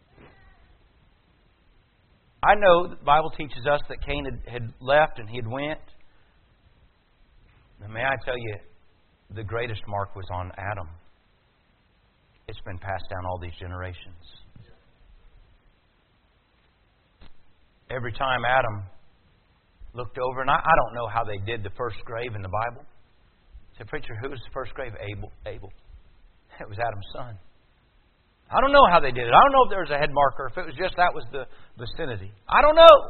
I know the Bible teaches us that Cain had left and he had went. And may I tell you, the greatest mark was on Adam. It's been passed down all these generations. Every time Adam looked over, and I don't know how they did the first grave in the Bible. I said, preacher, who was the first grave? Abel. It was Adam's son. I don't know how they did it. I don't know if there was a head marker, if it was just that was the vicinity. I don't know.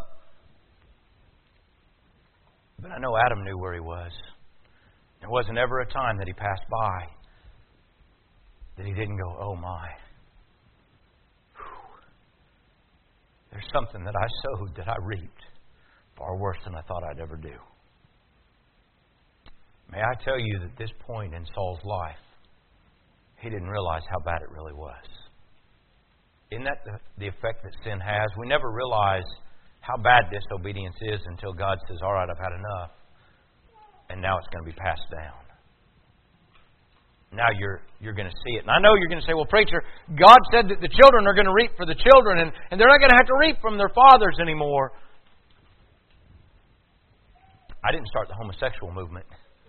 But I know Adam knew where he was. There wasn't ever a time that he passed by that he didn't go, oh my. Whew. There's something that I sowed that I reaped far worse than I thought I'd ever do. May I tell you that this point in Saul's life, he didn't realize how bad it really was. Isn't that the effect that sin has? We never realize how bad disobedience is until God says, all right, I've had enough. And now it's going to be passed down. Now you're going to see it. And I know you're going to say, well, preacher, God said that the children are going to reap for the children, and they're not going to have to reap from their fathers anymore. I didn't start the homosexual movement.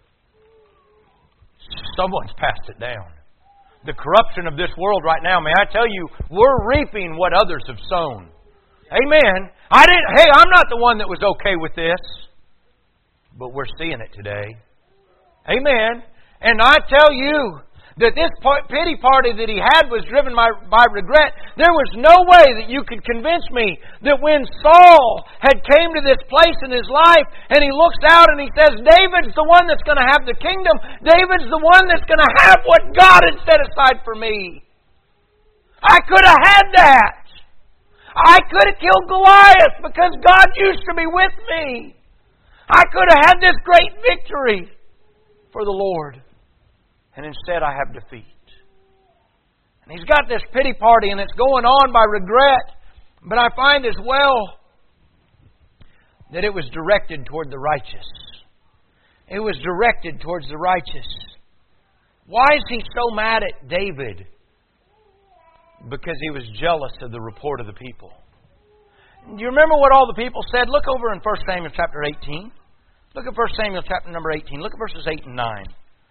Someone's passed it down. The corruption of this world right now, may I tell you, we're reaping what others have sown. Amen. I'm not the one that was okay with this. But we're seeing it today. Amen. And I tell you that this pity party that he had was driven by regret. There was no way that you could convince me that when Saul had came to this place in his life and he looks out and he says, David's the one that's going to have the kingdom. David's the one that's going to have what God had set aside for me. I could have had that. I could have killed Goliath because God used to be with me. I could have had this great victory for the Lord. And instead I have defeat. And he's got this pity party and it's going on by regret. But I find as well that it was directed toward the righteous. It was directed towards the righteous. Why is he so mad at David? Because he was jealous of the report of the people. Do you remember what all the people said? Look over in 1 Samuel chapter 18. Look at 1 Samuel chapter number 18. Look at verses 8 and 9.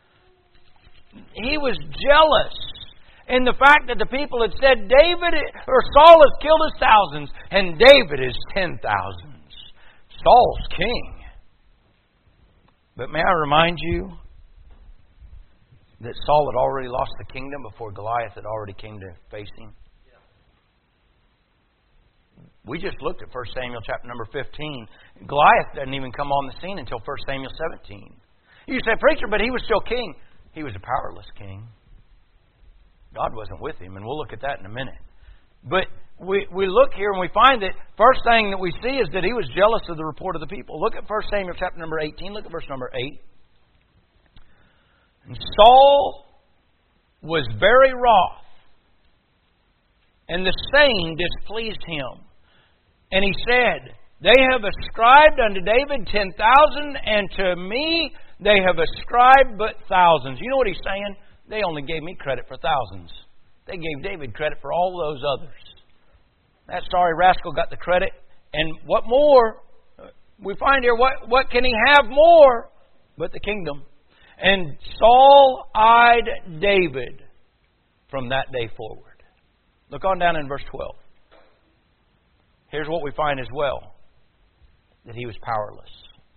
He was jealous in the fact that the people had said Saul has killed his thousands and David is 10,000s. Saul's king. But may I remind you that Saul had already lost the kingdom before Goliath had already came to face him? We just looked at 1 Samuel chapter number 15. Goliath doesn't even come on the scene until 1 Samuel 17. You say, preacher, but he was still king. He was a powerless king. God wasn't with him, and we'll look at that in a minute. But we look here and we find that first thing that we see is that he was jealous of the report of the people. Look at 1 Samuel chapter number 18. Look at verse number 8. And Saul was very wroth And the saying displeased him. And he said, They have ascribed unto David 10,000, and to me they have ascribed but thousands. You know what he's saying? They only gave me credit for thousands. They gave David credit for all those others. That sorry rascal got the credit. And what more? We find here, what can he have more but the kingdom? And Saul eyed David from that day forward. Look on down in verse 12. Here's what we find as well. That he was powerless.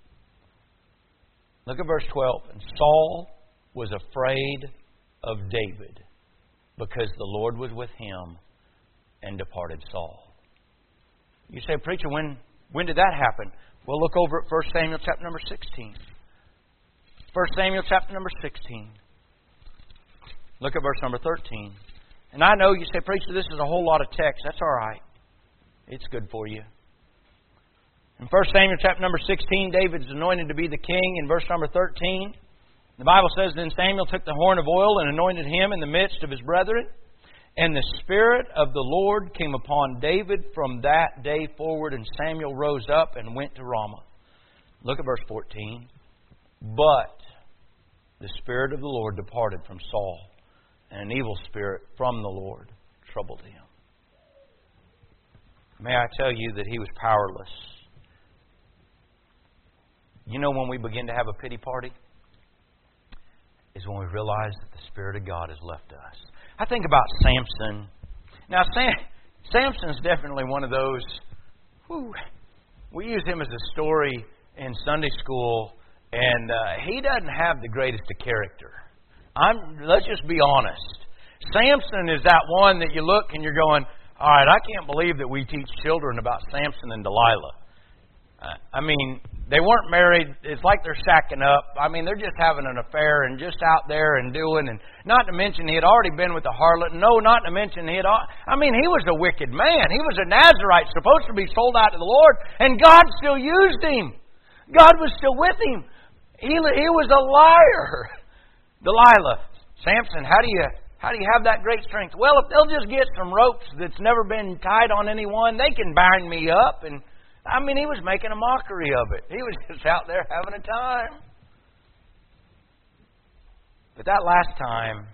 Look at verse 12. And Saul was afraid of David because the Lord was with him and departed Saul. You say, preacher, when did that happen? Well, look over at 1 Samuel chapter number 16. 1 Samuel chapter number 16. Look at verse number 13. And I know you say, preacher, this is a whole lot of text. That's all right. It's good for you. In 1 Samuel chapter number 16, David's anointed to be the king. In verse number 13, the Bible says, Then Samuel took the horn of oil and anointed him in the midst of his brethren. And the Spirit of the Lord came upon David from that day forward, and Samuel rose up and went to Ramah. Look at verse 14. But the Spirit of the Lord departed from Saul, and an evil spirit from the Lord troubled him. May I tell you that he was powerless. You know when we begin to have a pity party? Is when we realize that the Spirit of God has left us. I think about Samson. Now, Samson's definitely one of those. We use him as a story in Sunday school, and he doesn't have the greatest of character. Let's just be honest. Samson is that one that you look and you're going, all right, I can't believe that we teach children about Samson and Delilah. They weren't married. It's like they're shacking up. They're just having an affair and just out there and doing. And not to mention he had already been with a harlot. No, not to mention he was a wicked man. He was a Nazarite, supposed to be sold out to the Lord, and God still used him. God was still with him. He was a liar. Delilah, Samson, how do you have that great strength? Well, if they'll just get some ropes that's never been tied on anyone, they can bind me up. And he was making a mockery of it. He was just out there having a time. But that last time,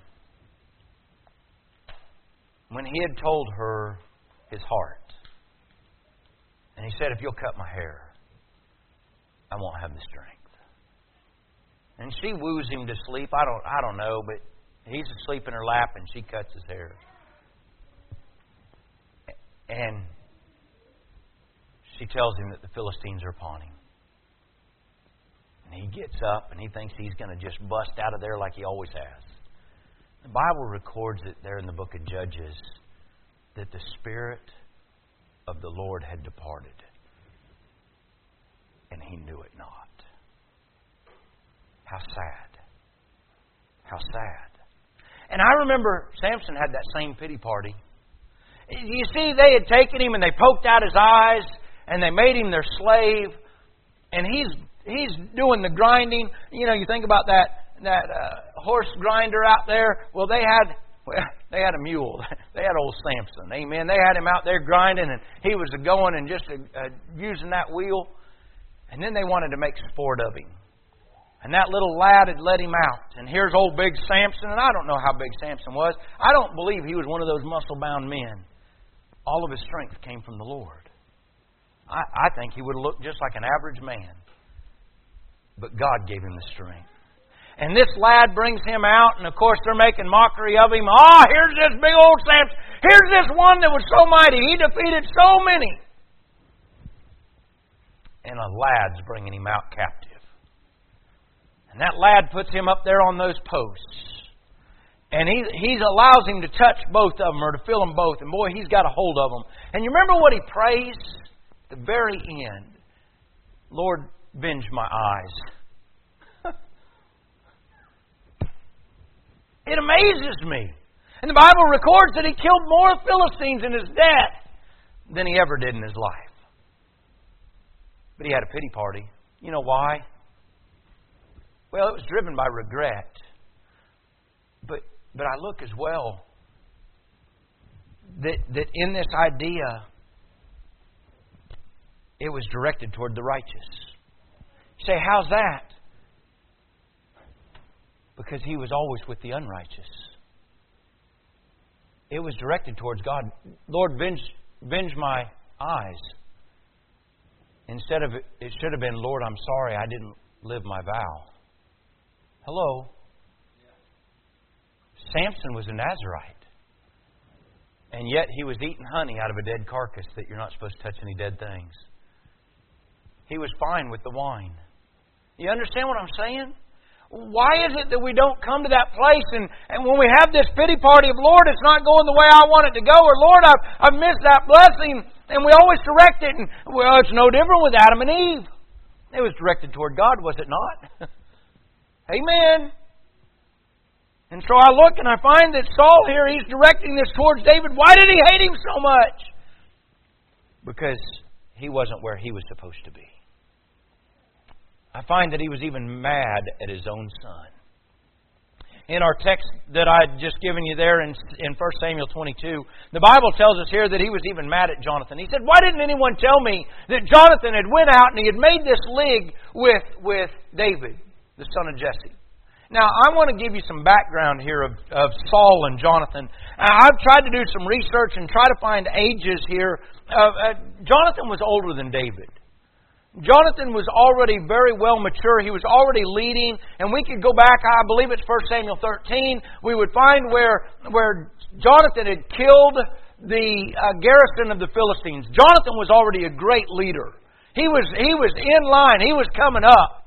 when he had told her his heart, and he said, if you'll cut my hair, I won't have the strength. And she woos him to sleep. I don't know, but he's asleep in her lap and she cuts his hair. And she tells him that the Philistines are upon him. And he gets up and he thinks he's going to just bust out of there like he always has. The Bible records it there in the book of Judges that the Spirit of the Lord had departed. And he knew it not. How sad. How sad. And I remember Samson had that same pity party. You see, they had taken him and they poked out his eyes and they made him their slave. And he's doing the grinding. You think about that horse grinder out there. Well, they had a mule. They had old Samson. Amen. They had him out there grinding, and he was going and just using that wheel. And then they wanted to make sport of him. And that little lad had let him out. And here's old big Samson. And I don't know how big Samson was. I don't believe he was one of those muscle-bound men. All of his strength came from the Lord. I think he would have looked just like an average man. But God gave him the strength. And this lad brings him out. And of course they're making mockery of him. Here's this big old Samson. Here's this one that was so mighty. He defeated so many. And a lad's bringing him out captive. And that lad puts him up there on those posts. And he allows him to touch both of them or to feel them both. And boy, he's got a hold of them. And you remember what he prays? At the very end. Lord, venge my eyes. It amazes me. And the Bible records that he killed more Philistines in his death than he ever did in his life. But he had a pity party. You know why? Well, it was driven by regret. But I look as well. that in this idea, it was directed toward the righteous. You say, how's that? Because he was always with the unrighteous. It was directed towards God. Lord, venge my eyes. Instead of it should have been, Lord, I'm sorry I didn't live my vow. Hello? Samson was a Nazirite. And yet he was eating honey out of a dead carcass that you're not supposed to touch any dead things. He was fine with the wine. You understand what I'm saying? Why is it that we don't come to that place and when we have this pity party of, Lord, it's not going the way I want it to go, or Lord, I've missed that blessing, and we always direct it, and well, it's no different with Adam and Eve. It was directed toward God, was it not? Amen. And so I look and I find that Saul here, he's directing this towards David. Why did he hate him so much? Because he wasn't where he was supposed to be. I find that he was even mad at his own son. In our text that I'd just given you there in 1 Samuel 22, the Bible tells us here that he was even mad at Jonathan. He said, why didn't anyone tell me that Jonathan had went out and he had made this league with David, the son of Jesse? Now, I want to give you some background here of Saul and Jonathan. I've tried to do some research and try to find ages here. Jonathan was older than David. Jonathan was already very well mature. He was already leading. And we could go back, I believe it's 1 Samuel 13. We would find where Jonathan had killed the garrison of the Philistines. Jonathan was already a great leader. He was in line. He was coming up.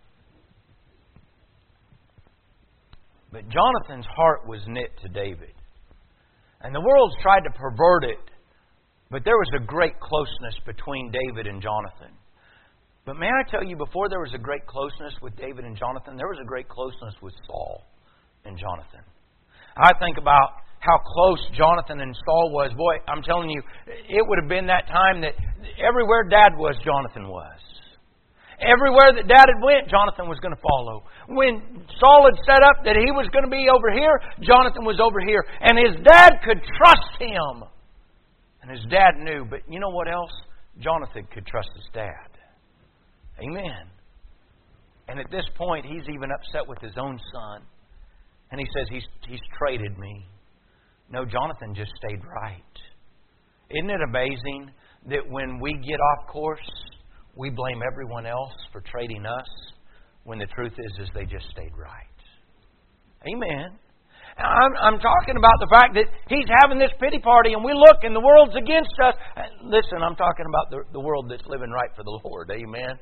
But Jonathan's heart was knit to David. And the world's tried to pervert it. But there was a great closeness between David and Jonathan. But may I tell you, before there was a great closeness with David and Jonathan, there was a great closeness with Saul and Jonathan. I think about how close Jonathan and Saul was. Boy, I'm telling you, it would have been that time that everywhere Dad was, Jonathan was. Everywhere that Dad had went, Jonathan was going to follow. When Saul had set up that he was going to be over here, Jonathan was over here. And his dad could trust him. And his dad knew. But you know what else? Jonathan could trust his dad. Amen. And at this point, he's even upset with his own son. And he says, he's traded me. No, Jonathan just stayed right. Isn't it amazing that when we get off course, we blame everyone else for trading us, when the truth is they just stayed right. Amen. I'm talking about the fact that he's having this pity party and we look and the world's against us. Listen, I'm talking about the world that's living right for the Lord. Amen.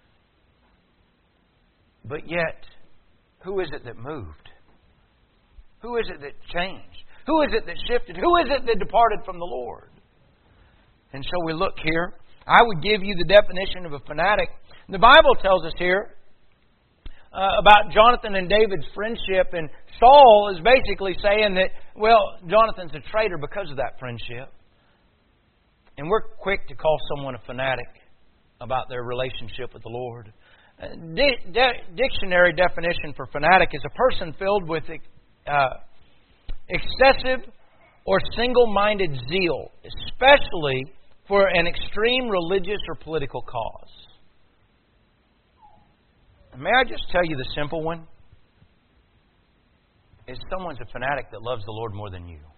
But yet, who is it that moved? Who is it that changed? Who is it that shifted? Who is it that departed from the Lord? And so we look here. I would give you the definition of a fanatic. The Bible tells us here about Jonathan and David's friendship, and Saul is basically saying that, well, Jonathan's a traitor because of that friendship. And we're quick to call someone a fanatic about their relationship with the Lord. Dictionary definition for fanatic is a person filled with excessive or single-minded zeal, especially for an extreme religious or political cause. May I just tell you the simple one? Is someone's a fanatic that loves the Lord more than you.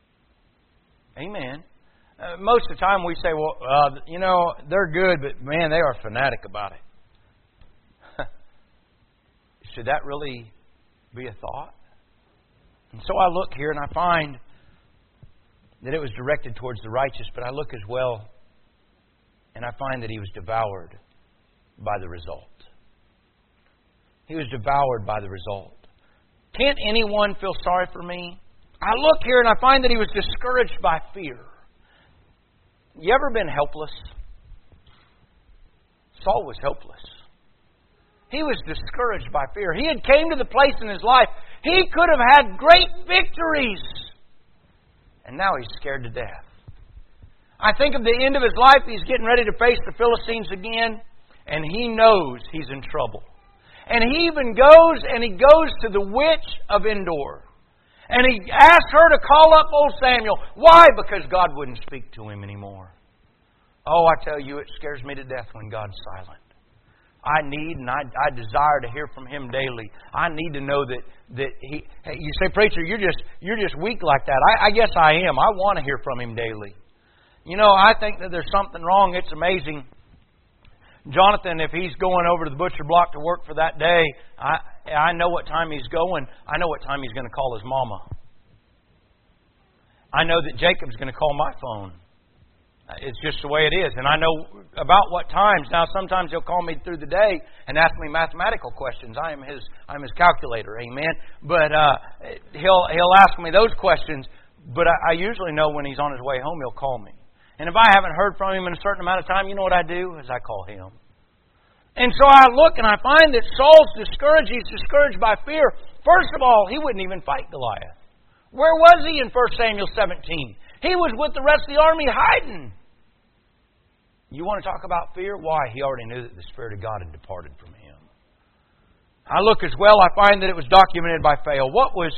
Amen. Most of the time we say, well, they're good, but man, they are fanatic about it. Should that really be a thought? And so I look here and I find that it was directed towards the righteous, but I look as well and I find that he was devoured by the result. He was devoured by the result. Can't anyone feel sorry for me? I look here and I find that he was discouraged by fear. You ever been helpless? Saul was helpless. He was discouraged by fear. He had came to the place in his life he could have had great victories. And now he's scared to death. I think of the end of his life, he's getting ready to face the Philistines again, and he knows he's in trouble. And he even goes to the witch of Endor. And he asked her to call up old Samuel. Why? Because God wouldn't speak to him anymore. Oh, I tell you, it scares me to death when God's silent. I need and I desire to hear from Him daily. I need to know that He... Hey, you say, preacher, you're just weak like that. I guess I am. I want to hear from Him daily. You know, I think that there's something wrong. It's amazing. Jonathan, if he's going over to the butcher block to work for that day, I know what time he's going. I know what time he's going to call his mama. I know that Jacob's going to call my phone. It's just the way it is. And I know about what times. Now, sometimes he'll call me through the day and ask me mathematical questions. I'm his calculator, amen. But he'll ask me those questions. But I usually know when he's on his way home, he'll call me. And if I haven't heard from him in a certain amount of time, you know what I do? Is I call him. And so I look and I find that Saul's discouraged. He's discouraged by fear. First of all, he wouldn't even fight Goliath. Where was he in 1 Samuel 17? He was with the rest of the army hiding. You want to talk about fear? Why? He already knew that the Spirit of God had departed from him. I look as well, I find that it was documented by Pharaoh. What was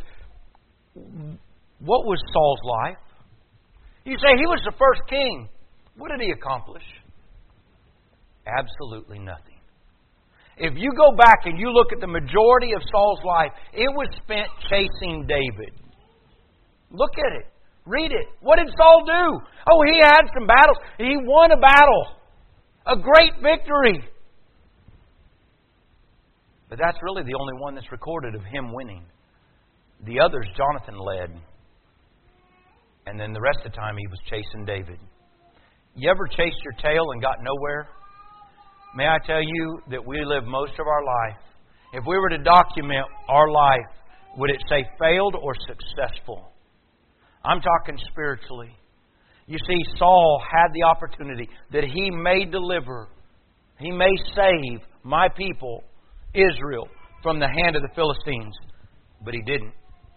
Saul's life? You say he was the first king. What did he accomplish? Absolutely nothing. If you go back and you look at the majority of Saul's life, it was spent chasing David. Look at it. Read it. What did Saul do? Oh, he had some battles. He won a battle. A great victory. But that's really the only one that's recorded of him winning. The others, Jonathan led. And then the rest of the time he was chasing David. You ever chased your tail and got nowhere? May I tell you that we live most of our life. If we were to document our life, would it say failed or successful? I'm talking spiritually. You see, Saul had the opportunity that he may deliver, he may save my people, Israel, from the hand of the Philistines. But he didn't.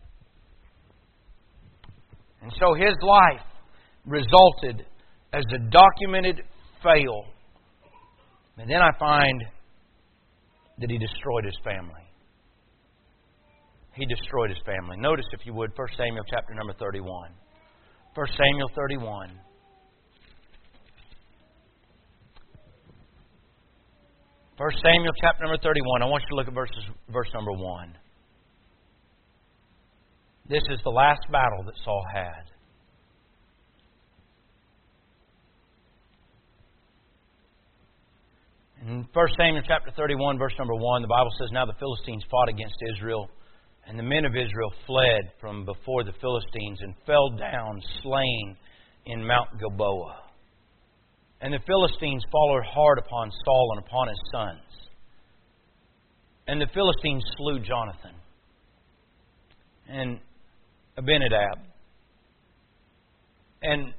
And so his life resulted as a documented fail. And then I find that he destroyed his family. He destroyed his family. Notice, if you would, 1 Samuel chapter number 31. 1 Samuel 31. First Samuel chapter number 31. I want you to look at verse number 1. This is the last battle that Saul had. In 1 Samuel chapter 31, verse number 1, the Bible says, Now the Philistines fought against Israel, and the men of Israel fled from before the Philistines and fell down slain in Mount Gilboa. And the Philistines followed hard upon Saul and upon his sons. And the Philistines slew Jonathan and Abinadab and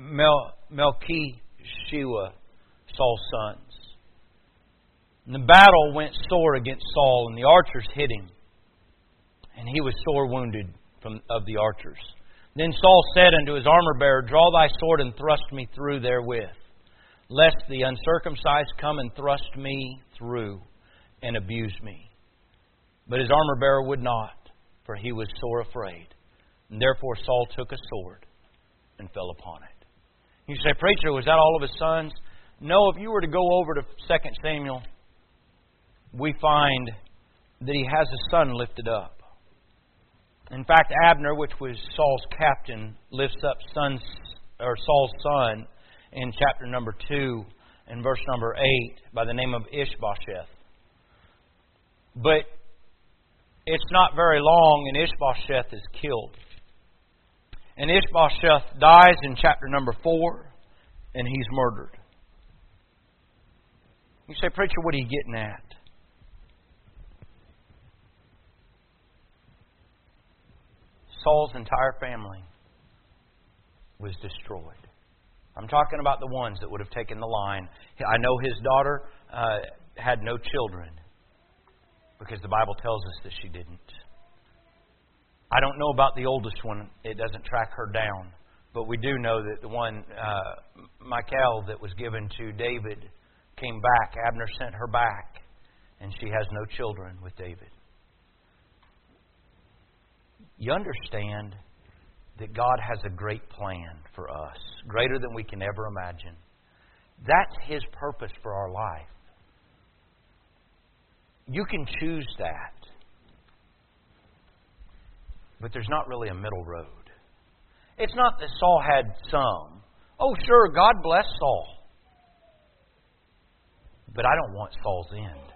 Melchishua, Saul's sons. And the battle went sore against Saul, and the archers hit him. And he was sore wounded of the archers. Then Saul said unto his armor-bearer, Draw thy sword and thrust me through therewith, lest the uncircumcised come and thrust me through and abuse me. But his armor-bearer would not, for he was sore afraid. And therefore Saul took a sword and fell upon it. You say, Preacher, was that all of his sons? No, if you were to go over to 2 Samuel, we find that he has a son lifted up. In fact, Abner, which was Saul's captain, lifts up Saul's son in chapter number 2 and verse number 8 by the name of Ishbosheth. But it's not very long and Ishbosheth is killed. And Ishbosheth dies in chapter number 4 and he's murdered. You say, Preacher, what are you getting at? Saul's entire family was destroyed. I'm talking about the ones that would have taken the line. I know his daughter had no children because the Bible tells us that she didn't. I don't know about the oldest one. It doesn't track her down. But we do know that the one, Michal, that was given to David came back. Abner sent her back, and she has no children with David. you understand that God has a great plan for us, greater than we can ever imagine. That's His purpose for our life. You can choose that. But there's not really a middle road. It's not that Saul had some. Oh, sure, God bless Saul. But I don't want Saul's end.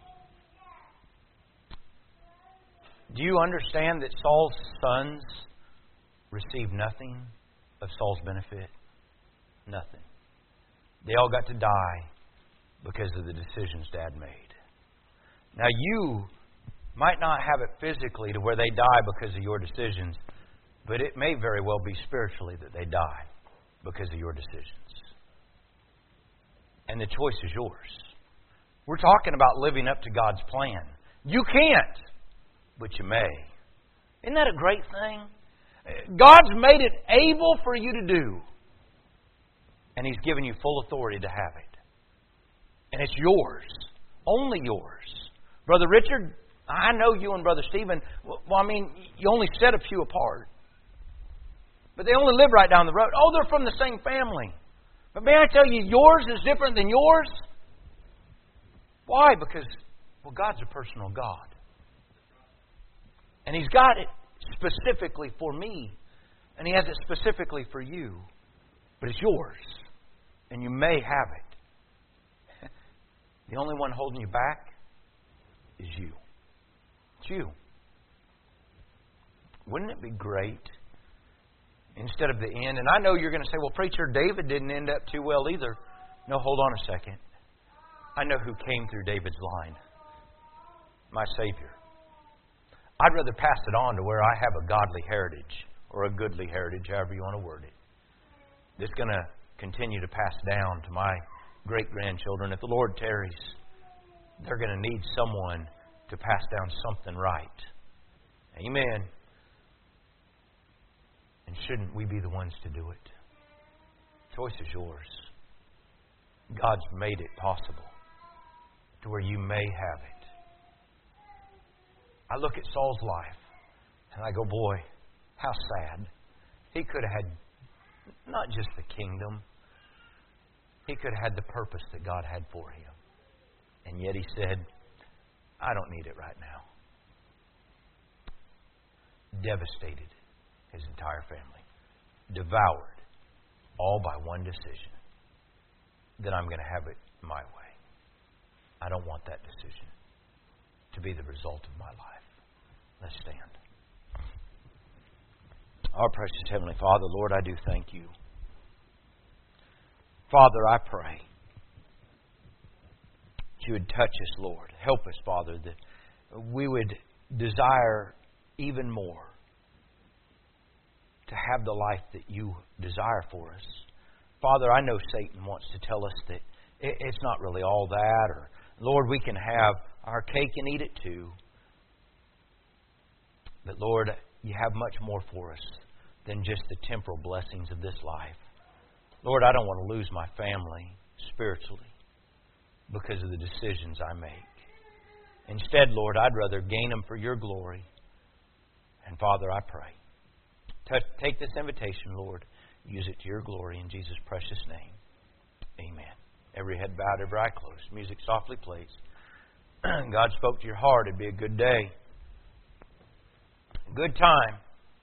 Do you understand that Saul's sons received nothing of Saul's benefit? Nothing. They all got to die because of the decisions Dad made. Now you might not have it physically to where they die because of your decisions, but it may very well be spiritually that they die because of your decisions. And the choice is yours. We're talking about living up to God's plan. You can't, but you may. Isn't that a great thing? God's made it able for you to do. And He's given you full authority to have it. And it's yours. Only yours. Brother Richard, I know you and Brother Stephen, you only set a few apart. But they only live right down the road. Oh, they're from the same family. But may I tell you, yours is different than yours? Why? Because, God's a personal God. And He's got it specifically for me. And He has it specifically for you. But it's yours. And you may have it. The only one holding you back is you. It's you. Wouldn't it be great instead of the end? And I know you're going to say, well, preacher, David didn't end up too well either. No, hold on a second. I know who came through David's line. My Savior. I'd rather pass it on to where I have a godly heritage or a goodly heritage, however you want to word it. That's going to continue to pass down to my great-grandchildren. If the Lord tarries, they're going to need someone to pass down something right. Amen. And shouldn't we be the ones to do it? The choice is yours. God's made it possible to where you may have it. I look at Saul's life and I go, boy, how sad. He could have had not just the kingdom, he could have had the purpose that God had for him. And yet he said, I don't need it right now. Devastated his entire family. Devoured. All by one decision. That I'm going to have it my way. I don't want that decision to be the result of my life. Let's stand. Our precious Heavenly Father, Lord, I do thank You. Father, I pray that You would touch us, Lord. Help us, Father, that we would desire even more to have the life that You desire for us. Father, I know Satan wants to tell us that it's not really all that, or Lord, we can have our cake and eat it too. But Lord, You have much more for us than just the temporal blessings of this life. Lord, I don't want to lose my family spiritually because of the decisions I make. Instead, Lord, I'd rather gain them for Your glory. And Father, I pray, take this invitation, Lord, use it to Your glory in Jesus' precious name. Amen. Every head bowed, every eye closed. Music softly plays. God spoke to your heart. It'd be a good day. Good time.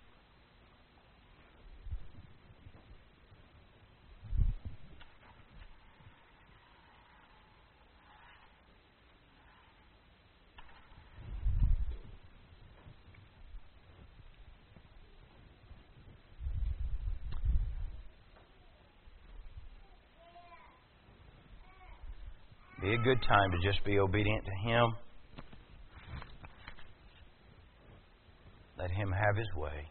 Be a good time to just be obedient to Him. Let Him have His way.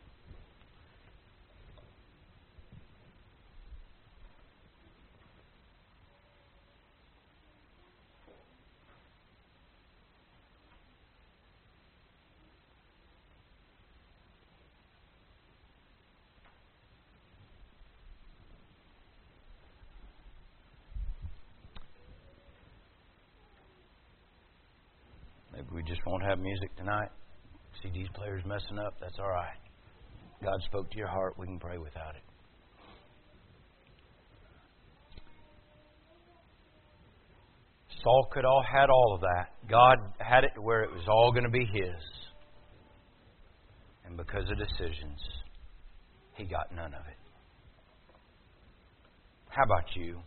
Maybe we just won't have music tonight. CD's player's messing up. That's all right. God spoke to your heart. We can pray without it. Saul had all of that. God had it to where it was all going to be his. And because of decisions, he got none of it. How about you?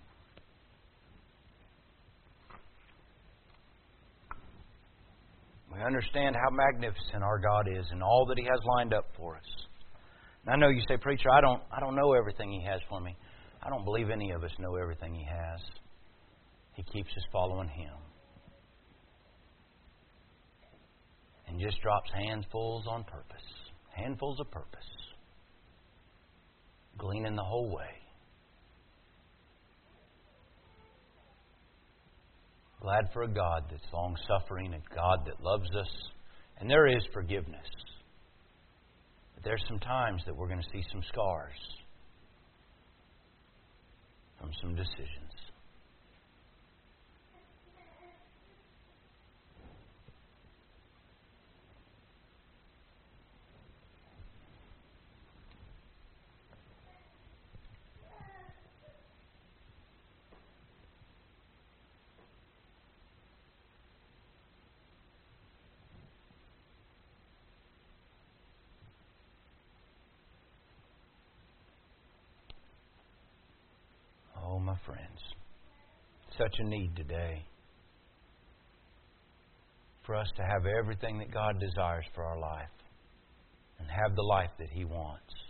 We understand how magnificent our God is and all that He has lined up for us. And I know you say, Preacher, I don't know everything He has for me. I don't believe any of us know everything He has. He keeps us following Him. And just drops handfuls on purpose. Handfuls of purpose. Gleaning the whole way. Glad for a God that's long-suffering, a God that loves us. And there is forgiveness. But there's some times that we're going to see some scars from some decisions. My friends, such a need today for us to have everything that God desires for our life and have the life that He wants.